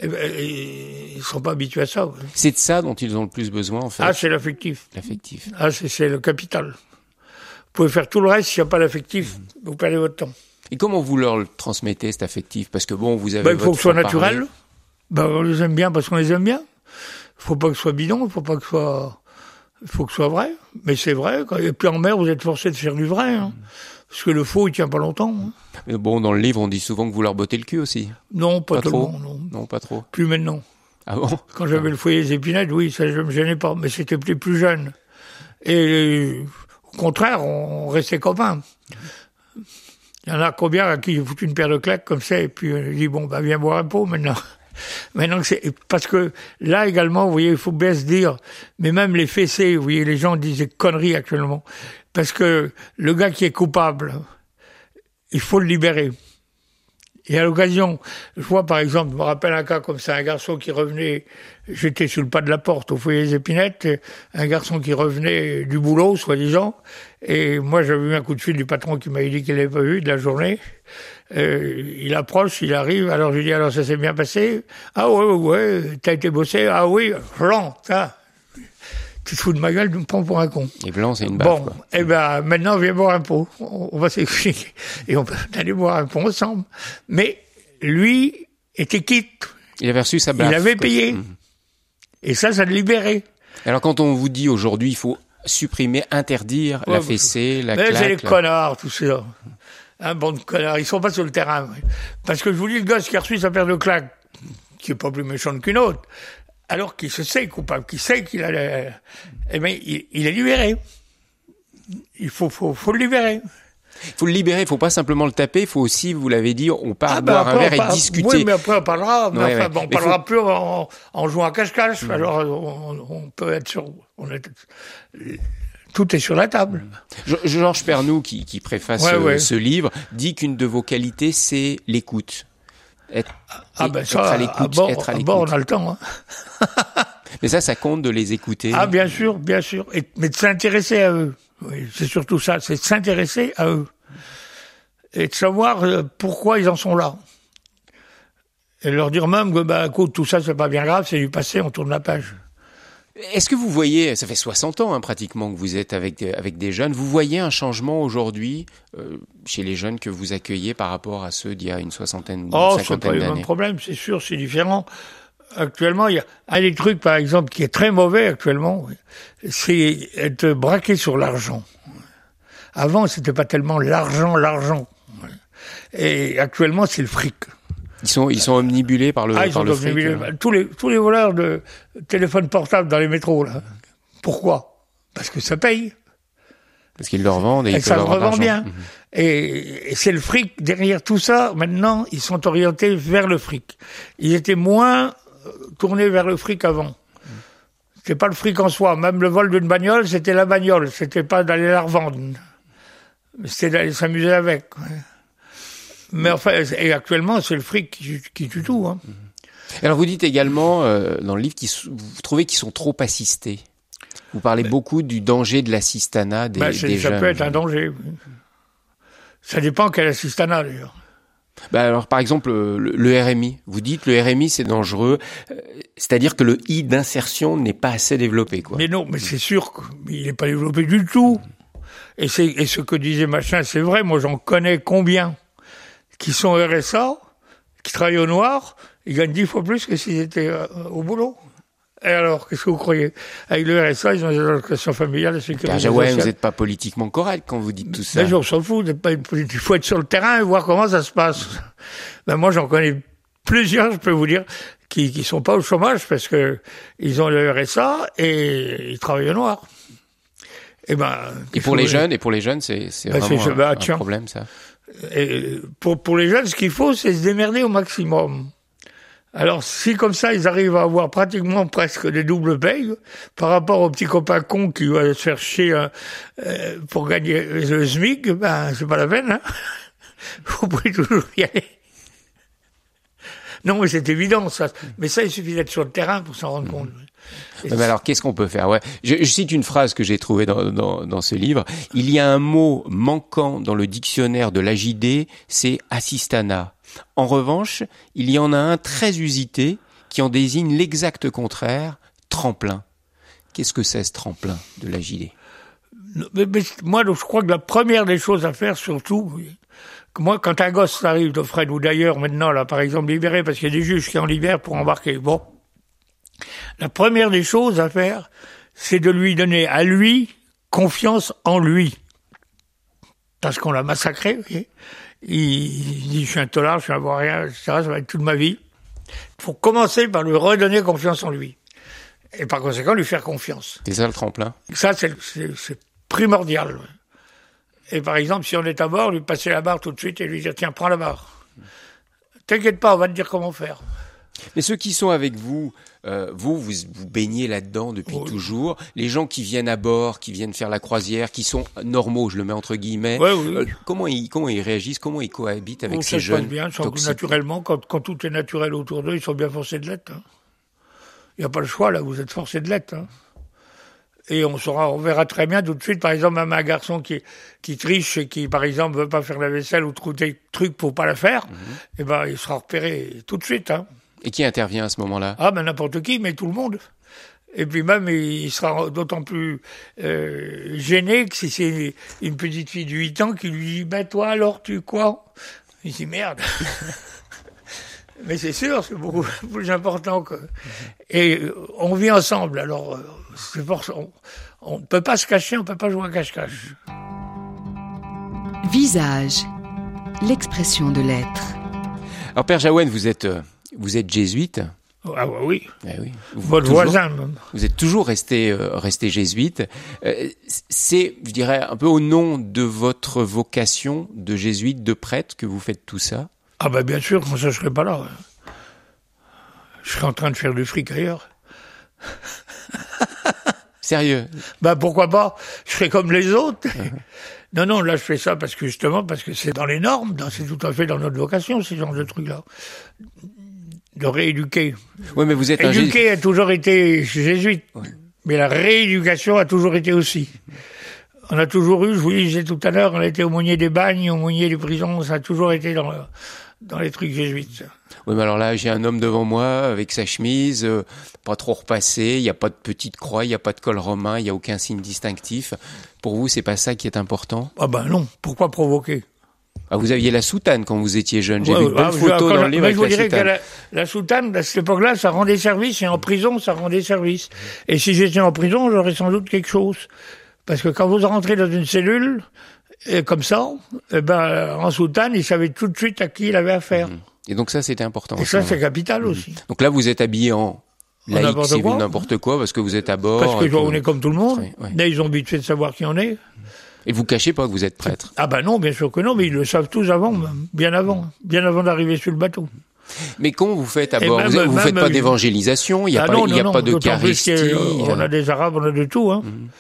ils sont pas habitués à ça. C'est de ça dont ils ont le plus besoin, en fait. Ah, c'est l'affectif. L'affectif. Ah, c'est le capital. Vous pouvez faire tout le reste, s'il n'y a pas l'affectif, vous perdez votre temps. Et comment vous leur le transmettez, cet affectif? Parce que bon, vous avez Il faut que ce soit franc-parler. naturel. On les aime bien parce qu'on les aime bien. Il faut pas que ce soit bidon, il faut que ce soit vrai. Mais c'est vrai. Et puis en mer, vous êtes forcé de faire du vrai. Hein. Parce que le faux, il tient pas longtemps. Hein. Mais bon, dans le livre, on dit souvent que vous leur bottez le cul aussi. Non, pas trop. tellement. Non. Non, pas trop. Plus maintenant. Ah bon? Quand j'avais le foyer des épinettes, oui, ça je me gênais pas. Mais c'était plus jeune. Et au contraire, on restait copains. Il y en a combien à qui il fout une paire de claques comme ça, et puis il dit, bon, viens boire un pot maintenant. Maintenant, parce que là également, vous voyez, il faut bien se dire, mais même les fessés, vous voyez, les gens disent des conneries actuellement. Parce que le gars qui est coupable, il faut le libérer. Et à l'occasion, je vois par exemple, je me rappelle un cas comme ça, un garçon qui revenait, j'étais sous le pas de la porte au foyer des épinettes, un garçon qui revenait du boulot, soi-disant, et moi j'avais eu un coup de fil du patron qui m'avait dit qu'il l'avait pas vu de la journée. Il approche, il arrive, alors je lui dis, alors ça s'est bien passé? Ah ouais, t'as été bossé? Ah oui, Blanc, ça. Tu te fous de ma gueule, tu me prends pour un con. Et Blanc, c'est une baffe, Bon, quoi. maintenant, viens boire un pot. On va s'expliquer. Et on peut aller boire un pot ensemble. Mais lui était quitte. Il avait reçu sa baffe. Il avait payé. Et ça le libérait. Alors quand on vous dit aujourd'hui, il faut supprimer, interdire la fessée, la claque... Mais c'est les connards, tout ça. Un bon de connards. Ils sont pas sur le terrain. Parce que je vous dis, le gosse qui a reçu sa paire de claques, qui est pas plus méchant qu'une autre, alors qu'il se sait coupable, qu'il sait qu'il a... Eh bien, il est libéré. Il faut le libérer. Il faut le libérer, il faut pas simplement le taper, il faut aussi, vous l'avez dit, on part boire un verre et discuter. Oui, mais après on parlera. Mais ouais, on parlera plus en jouant à cache-cache. Alors on peut être sur... Tout est sur la table. Georges Pernoud, qui préface ce livre, dit qu'une de vos qualités, c'est l'écoute. Être à l'écoute. On a le temps. Hein. Mais ça compte de les écouter. Ah, bien sûr. Mais de s'intéresser à eux. Oui, c'est surtout ça, c'est de s'intéresser à eux. Et de savoir pourquoi ils en sont là. Et leur dire même que, écoute, tout ça, c'est pas bien grave, c'est du passé, on tourne la page. Est-ce que vous voyez, ça fait 60 ans pratiquement que vous êtes avec des jeunes, vous voyez un changement aujourd'hui chez les jeunes que vous accueillez par rapport à ceux d'il y a une soixantaine, une cinquantaine d'années? C'est pas le même problème, c'est sûr, c'est différent. Actuellement, il y a un des trucs, par exemple, qui est très mauvais actuellement, c'est être braqué sur l'argent. Avant, c'était pas tellement l'argent. Et actuellement, c'est le fric. Ils sont omnibulés par le fric. Tous les voleurs de téléphones portables dans les métros, là. Pourquoi? Parce que ça paye. Parce qu'ils le revendent et ça se revend bien. Et c'est le fric. Derrière tout ça, maintenant, ils sont orientés vers le fric. Ils étaient moins tournés vers le fric avant. C'était pas le fric en soi. Même le vol d'une bagnole, c'était la bagnole. C'était pas d'aller la revendre. C'était d'aller s'amuser avec. Mais enfin, et actuellement, c'est le fric qui tue tout. Hein. Alors vous dites également dans le livre vous trouvez qu'ils sont trop assistés. Vous parlez beaucoup du danger de l'assistanat des jeunes. Ça peut être un danger. Oui. Ça dépend quel assistanat d'ailleurs. Alors par exemple le RMI. Vous dites le RMI c'est dangereux, c'est-à-dire que le I d'insertion n'est pas assez développé, quoi. Mais non, mais c'est sûr qu'il n'est pas développé du tout. Et ce que disait Machin, c'est vrai. Moi j'en connais combien qui sont RSA, qui travaillent au noir, ils gagnent 10 fois plus que s'ils étaient au boulot. Et alors, qu'est-ce que vous croyez? Avec le RSA, ils ont des allocations familiales, la sécurité sociale. Ouais, vous n'êtes pas politiquement correct quand vous dites tout ça. Mais on s'en fout, il faut être sur le terrain et voir comment ça se passe. Moi, j'en connais plusieurs, je peux vous dire, qui sont pas au chômage parce que ils ont le RSA et ils travaillent au noir. Et pour les jeunes, c'est vraiment un problème, ça. Et pour les jeunes, ce qu'il faut, c'est se démerder au maximum. Alors, si comme ça, ils arrivent à avoir pratiquement presque des doubles payes, par rapport au petit copain con qui va se faire chier pour gagner le SMIC, c'est pas la peine, hein. Vous pouvez toujours y aller. Non, mais c'est évident, ça. Mais ça, il suffit d'être sur le terrain pour s'en rendre compte. Mais alors, qu'est-ce qu'on peut faire? Je cite une phrase que j'ai trouvée dans ce livre. Il y a un mot manquant dans le dictionnaire de l'AJD, c'est assistana. En revanche, il y en a un très usité qui en désigne l'exact contraire, tremplin. Qu'est-ce que c'est ce tremplin de l'AJD? Mais moi, je crois que la première des choses à faire, surtout, moi, quand un gosse arrive de Fresnes ou d'ailleurs maintenant, là, par exemple, libéré, parce qu'il y a des juges qui en libèrent pour embarquer, bon, la première des choses à faire, c'est de lui donner à lui confiance en lui. Parce qu'on l'a massacré, vous voyez. Il dit, je suis un tolard, je suis un vaurien, etc., ça va être toute ma vie. Il faut commencer par lui redonner confiance en lui. Et par conséquent, lui faire confiance. C'est ça le tremplin? Ça, c'est primordial. Et par exemple, si on est à bord, lui passer la barre tout de suite et lui dire, tiens, prends la barre. T'inquiète pas, on va te dire comment faire. Mais ceux qui sont avec vous, vous baignez là-dedans depuis toujours. Les gens qui viennent à bord, qui viennent faire la croisière, qui sont normaux, je le mets entre guillemets. Oui. Comment ils réagissent, comment ils cohabitent avec ces jeunes? Ça se passe bien, naturellement, quand tout est naturel autour d'eux, ils sont bien forcés de l'être. Hein. Il n'y a pas le choix, là, vous êtes forcés de l'être. Hein. Et on verra très bien tout de suite, par exemple, même un garçon qui triche et qui, par exemple, veut pas faire la vaisselle ou trouver des trucs pour pas la faire, eh ben, il sera repéré tout de suite, hein. Et qui intervient à ce moment-là? Ah, ben, n'importe qui, mais tout le monde. Et puis même, il sera d'autant plus, gêné que si c'est une petite fille de 8 ans qui lui dit, ben, toi, alors, tu quoi? Il dit, merde. Mais c'est sûr, c'est beaucoup plus important que... Et on vit ensemble, alors c'est forcément... On ne peut pas se cacher, on ne peut pas jouer à cache-cache. Visage, l'expression de l'être. Alors Père Jaouen, vous êtes jésuite? Ah oui. Eh oui. Votre voisin même. Vous êtes toujours resté jésuite. C'est, je dirais, un peu au nom de votre vocation de jésuite, de prêtre, que vous faites tout ça? Ah ben bien sûr, comme ça je serais pas là. Je serais en train de faire du fric ailleurs. Sérieux? Ben pourquoi pas? Je serais comme les autres. Non, là je fais ça parce que c'est dans les normes, c'est tout à fait dans notre vocation, ces genres de trucs-là. De rééduquer. Oui, mais vous êtes Éduquer a toujours été jésuite, mais la rééducation a toujours été aussi. On a toujours eu, je vous disais tout à l'heure, on a été aumônier des bagnes, aumônier des prisons, ça a toujours été dans les trucs jésuites. Oui, mais alors là, j'ai un homme devant moi avec sa chemise, pas trop repassée, il n'y a pas de petite croix, il n'y a pas de col romain, il n'y a aucun signe distinctif. Pour vous, c'est pas ça qui est important? Ah ben non, pourquoi provoquer? Ah, vous aviez la soutane quand vous étiez jeune, j'ai vu une belle photo dans le livre avec la soutane. Je vous dirais que la soutane, à cette époque-là, ça rendait service, et en prison, ça rendait service. Et si j'étais en prison, j'aurais sans doute quelque chose. Parce que quand vous rentrez dans une cellule, et comme ça, en soutane, il savait tout de suite à qui il avait affaire. Et donc ça, c'était important. Et ça, c'est capital aussi. Donc là, vous êtes habillé en laïc, c'est n'importe quoi, parce que vous êtes à bord. Parce que on est comme tout le monde. Là, ils ont habitué de savoir qui on est. Et vous cachez pas que vous êtes prêtre? Ah ben non, bien sûr que non, mais ils le savent tous avant, bien avant d'arriver sur le bateau. Mais comment vous faites à bord? Vous faites pas d'évangélisation, il y a pas d'eucharistie. On a des Arabes, on a de tout, hein.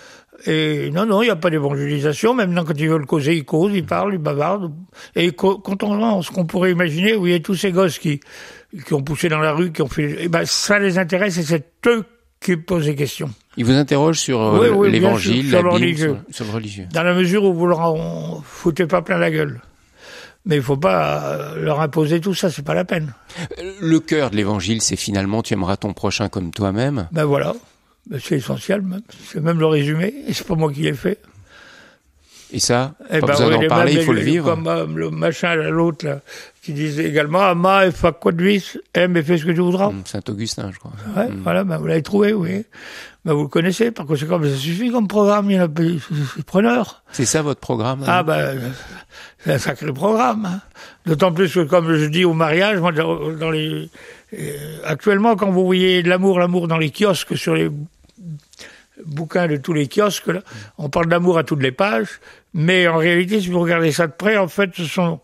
Et non, il n'y a pas d'évangélisation. Même quand ils veulent causer, ils causent, ils parlent, ils bavardent. Et contrairement à ce qu'on pourrait imaginer, vous voyez tous ces gosses qui ont poussé dans la rue, qui ont fait, ça les intéresse et c'est eux qui posent des questions. Ils vous interrogent sur l'évangile, la Bible, sur le religieux. Dans la mesure où vous leur foutez pas plein la gueule. Mais il faut pas leur imposer tout ça, c'est pas la peine. Le cœur de l'évangile, c'est finalement, tu aimeras ton prochain comme toi-même. Ben voilà. C'est essentiel même. C'est même le résumé, et c'est pas moi qui l'ai fait. Et ça, pas besoin d'en parler, il faut le vivre. Comme le machin, l'autre, là, qui disait également, ama et fa quodvis, aime et fais ce que tu voudras. Saint-Augustin, je crois. Ouais, voilà, vous l'avez trouvé, oui. Vous le connaissez, par conséquent, ça suffit comme programme, il y en a c'est preneur. C'est ça votre programme? Ah, c'est un sacré programme, hein. D'autant plus que, comme je dis au mariage, moi, actuellement, quand vous voyez de l'amour dans les kiosques, sur les bouquins de tous les kiosques, là, on parle d'amour à toutes les pages, mais en réalité, si vous regardez ça de près, en fait,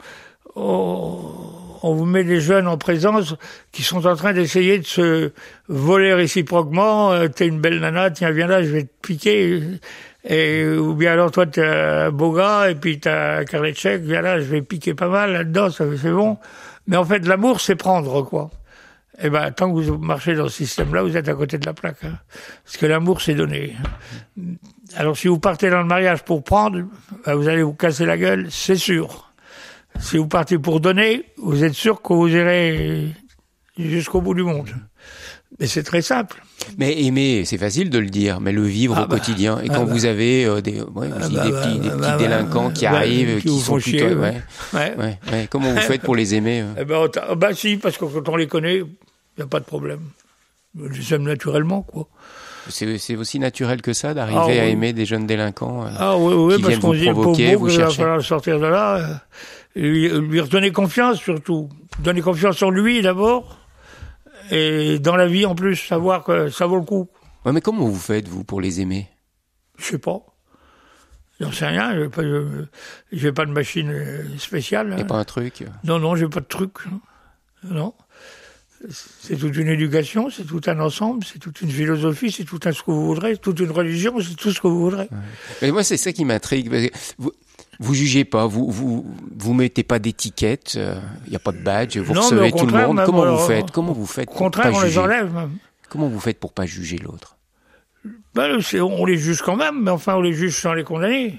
on vous met des jeunes en présence qui sont en train d'essayer de se voler réciproquement. T'es une belle nana, tiens, viens là, je vais te piquer. Ou bien alors toi, t'es un beau gars, et puis t'as un carnet de chèques, viens là, je vais piquer pas mal là-dedans, c'est bon. Mais en fait, l'amour, c'est prendre, quoi. Eh ben, tant que vous marchez dans ce système-là, vous êtes à côté de la plaque. Hein. Parce que l'amour, c'est donné. Alors, si vous partez dans le mariage pour prendre, ben, vous allez vous casser la gueule, c'est sûr. Si vous partez pour donner, vous êtes sûr que vous irez jusqu'au bout du monde. Mais c'est très simple. Mais aimer, c'est facile de le dire, mais le vivre au quotidien. Et quand vous avez des petits délinquants qui arrivent, qui sont chier, plutôt... Comment vous faites pour les aimer? Si, parce que quand on les connaît, il n'y a pas de problème. On les aime naturellement, quoi. C'est aussi naturel que ça, d'arriver à aimer des jeunes délinquants qui parce viennent qu'on vous dit provoquer, vous il va chercher. falloir sortir de là, lui redonner confiance surtout. Donner confiance en lui d'abord, et dans la vie en plus, savoir que ça vaut le coup. Ouais, mais comment vous faites, vous, pour les aimer? Je sais pas. J'en sais rien, j'ai pas de machine spéciale. Il n'y a pas un truc? Non, j'ai pas de truc. Non. C'est toute une éducation, c'est tout un ensemble, c'est toute une philosophie, c'est tout un ce que vous voudrez, toute une religion, c'est tout ce que vous voudrez. Ouais. Mais moi, c'est ça qui m'intrigue. Vous jugez pas, vous mettez pas d'étiquette, il n'y a pas de badge, vous recevez tout le monde. Même, Comment vous faites au contraire, on les enlève même. Comment vous faites pour pas juger l'autre? On les juge quand même, mais enfin on les juge sans les condamner.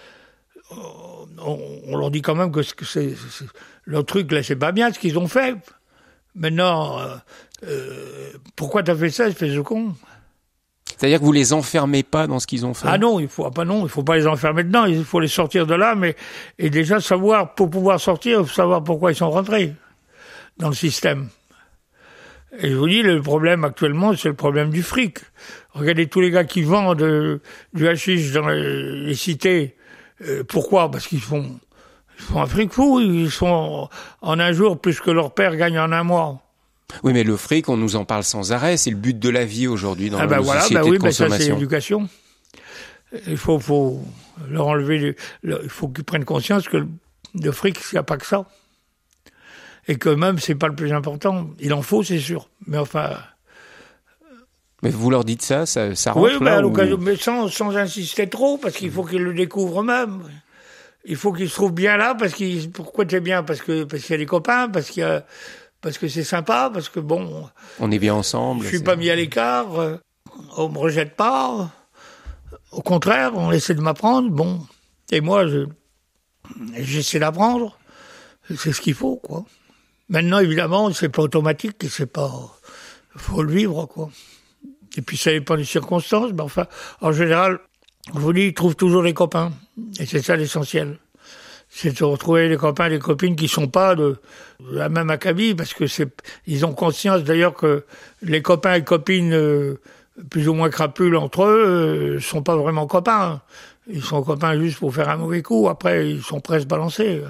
On leur dit quand même que c'est leur truc là, c'est pas bien ce qu'ils ont fait. Maintenant, pourquoi t'as fait ça, espèce de con? C'est-à-dire que vous les enfermez pas dans ce qu'ils ont fait? Ah non, il faut pas les enfermer dedans, il faut les sortir de là, et déjà savoir, pour pouvoir sortir, il faut savoir pourquoi ils sont rentrés dans le système. Et je vous dis, le problème actuellement, c'est le problème du fric. Regardez tous les gars qui vendent du hashish dans les cités. Pourquoi? Parce qu'ils font un fric fou, ils font en un jour plus que leur père gagne en un mois. Oui, mais le fric, on nous en parle sans arrêt, c'est le but de la vie aujourd'hui dans nos sociétés de consommation. Ça c'est l'éducation. Il faut leur enlever, il faut qu'ils prennent conscience que le fric, il n'y a pas que ça. Et que même, c'est pas le plus important. Il en faut, c'est sûr. Mais enfin... Mais vous leur dites ça rentre oui, là à l'occasion, mais sans insister trop, parce qu'il faut qu'ils le découvrent eux-mêmes. Il faut qu'ils se trouvent bien là, pourquoi t'es bien? Parce qu'il y a des copains, parce que c'est sympa, parce que bon... On est bien ensemble. Je suis pas mis à l'écart, on me rejette pas. Au contraire, on essaie de m'apprendre, bon. Et moi, j'essaie d'apprendre. C'est ce qu'il faut, quoi. Maintenant, évidemment, c'est pas automatique, faut le vivre, quoi. Et puis, ça dépend des circonstances, mais enfin, en général, je vous dis, ils trouvent toujours les copains. Et c'est ça l'essentiel. C'est de retrouver les copains et les copines qui sont pas de la même acabit, parce que ils ont conscience d'ailleurs que les copains et copines plus ou moins crapules entre eux sont pas vraiment copains. Ils sont copains juste pour faire un mauvais coup. Après, ils sont prêts à se balancer.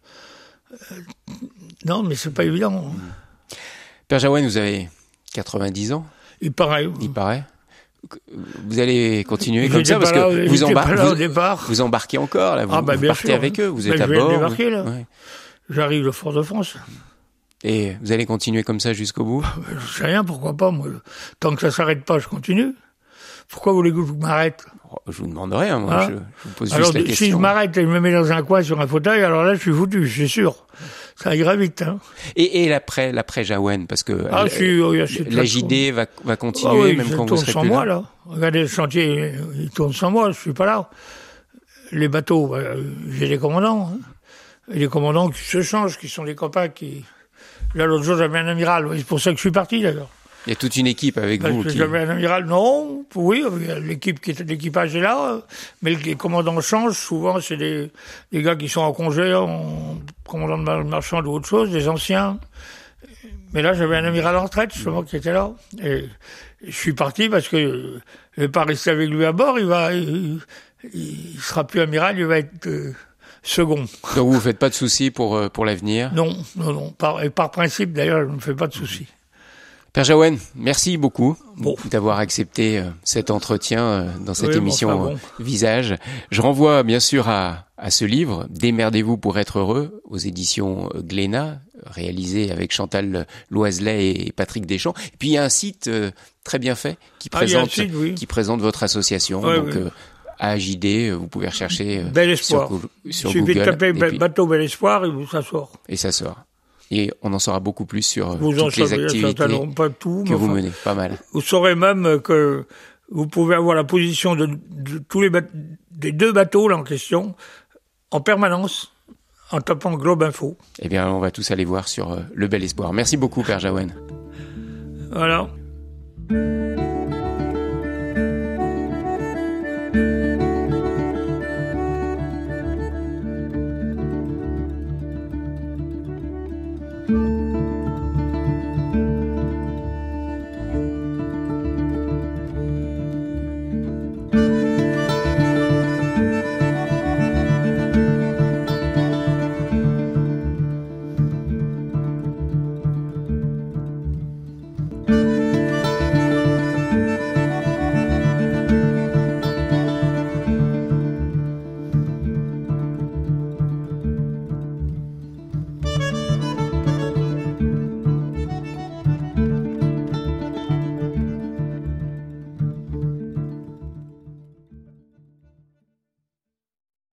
Non, mais c'est pas évident. Père Jaouen, vous avez 90 ans. Il paraît. Vous allez continuer comme ça parce que vous embarquez encore là, vous partez sûr, avec eux, vous êtes à bord. Débarquer, là. Ouais. J'arrive de Fort-de-France. Et vous allez continuer comme ça jusqu'au bout? Je sais rien, pourquoi pas, moi. Tant que ça s'arrête pas, je continue. Pourquoi voulez-vous que je m'arrête? Je vous demande rien, moi. Je vous pose juste la question. Si je m'arrête et je me mets dans un coin sur un fauteuil, alors là, je suis foutu, c'est sûr. Ça ira vite, hein. Et l'après Jaouen, parce que la JD va continuer, même quand vous serez plus là. Moi, là. Regardez, le chantier, il tourne sans moi, je suis pas là. Les bateaux, j'ai des commandants, hein. Et les commandants qui se changent, qui sont des copains qui... Là, l'autre jour, j'avais un amiral, c'est pour ça que je suis parti, d'ailleurs. Il y a toute une équipe avec vous. J'avais un amiral, non, oui, l'équipage est là, mais les commandants changent, souvent c'est des gars qui sont en congé, en commandant de marchand ou autre chose, des anciens. Mais là, j'avais un amiral en retraite, justement, qui était là. Et je suis parti parce que je vais pas rester avec lui à bord, il sera plus amiral, il va être second. Donc vous faites pas de soucis pour l'avenir? Non. Par principe, d'ailleurs, je ne me fais pas de soucis. Père Jaouen, merci beaucoup d'avoir accepté cet entretien dans cette émission Visage. Je renvoie bien sûr à ce livre, Démerdez-vous pour être heureux, aux éditions Glénat, réalisé avec Chantal Loiselet et Patrick Deschamps. Et puis il y a un site très bien fait qui présente votre association. AJD, vous pouvez rechercher Bel Espoir. sur Google. Il suffit de taper puis... bateau Bel Espoir et ça sort. Et ça sort. Et on en saura beaucoup plus sur vous toutes les activités pas tout, que vous menez. Pas mal. Vous saurez même que vous pouvez avoir la position de tous les des 2 bateaux là en question en permanence en tapant Globe Info. Eh bien, on va tous aller voir sur Le Bel Espoir. Merci beaucoup, Père Jaouen. Voilà.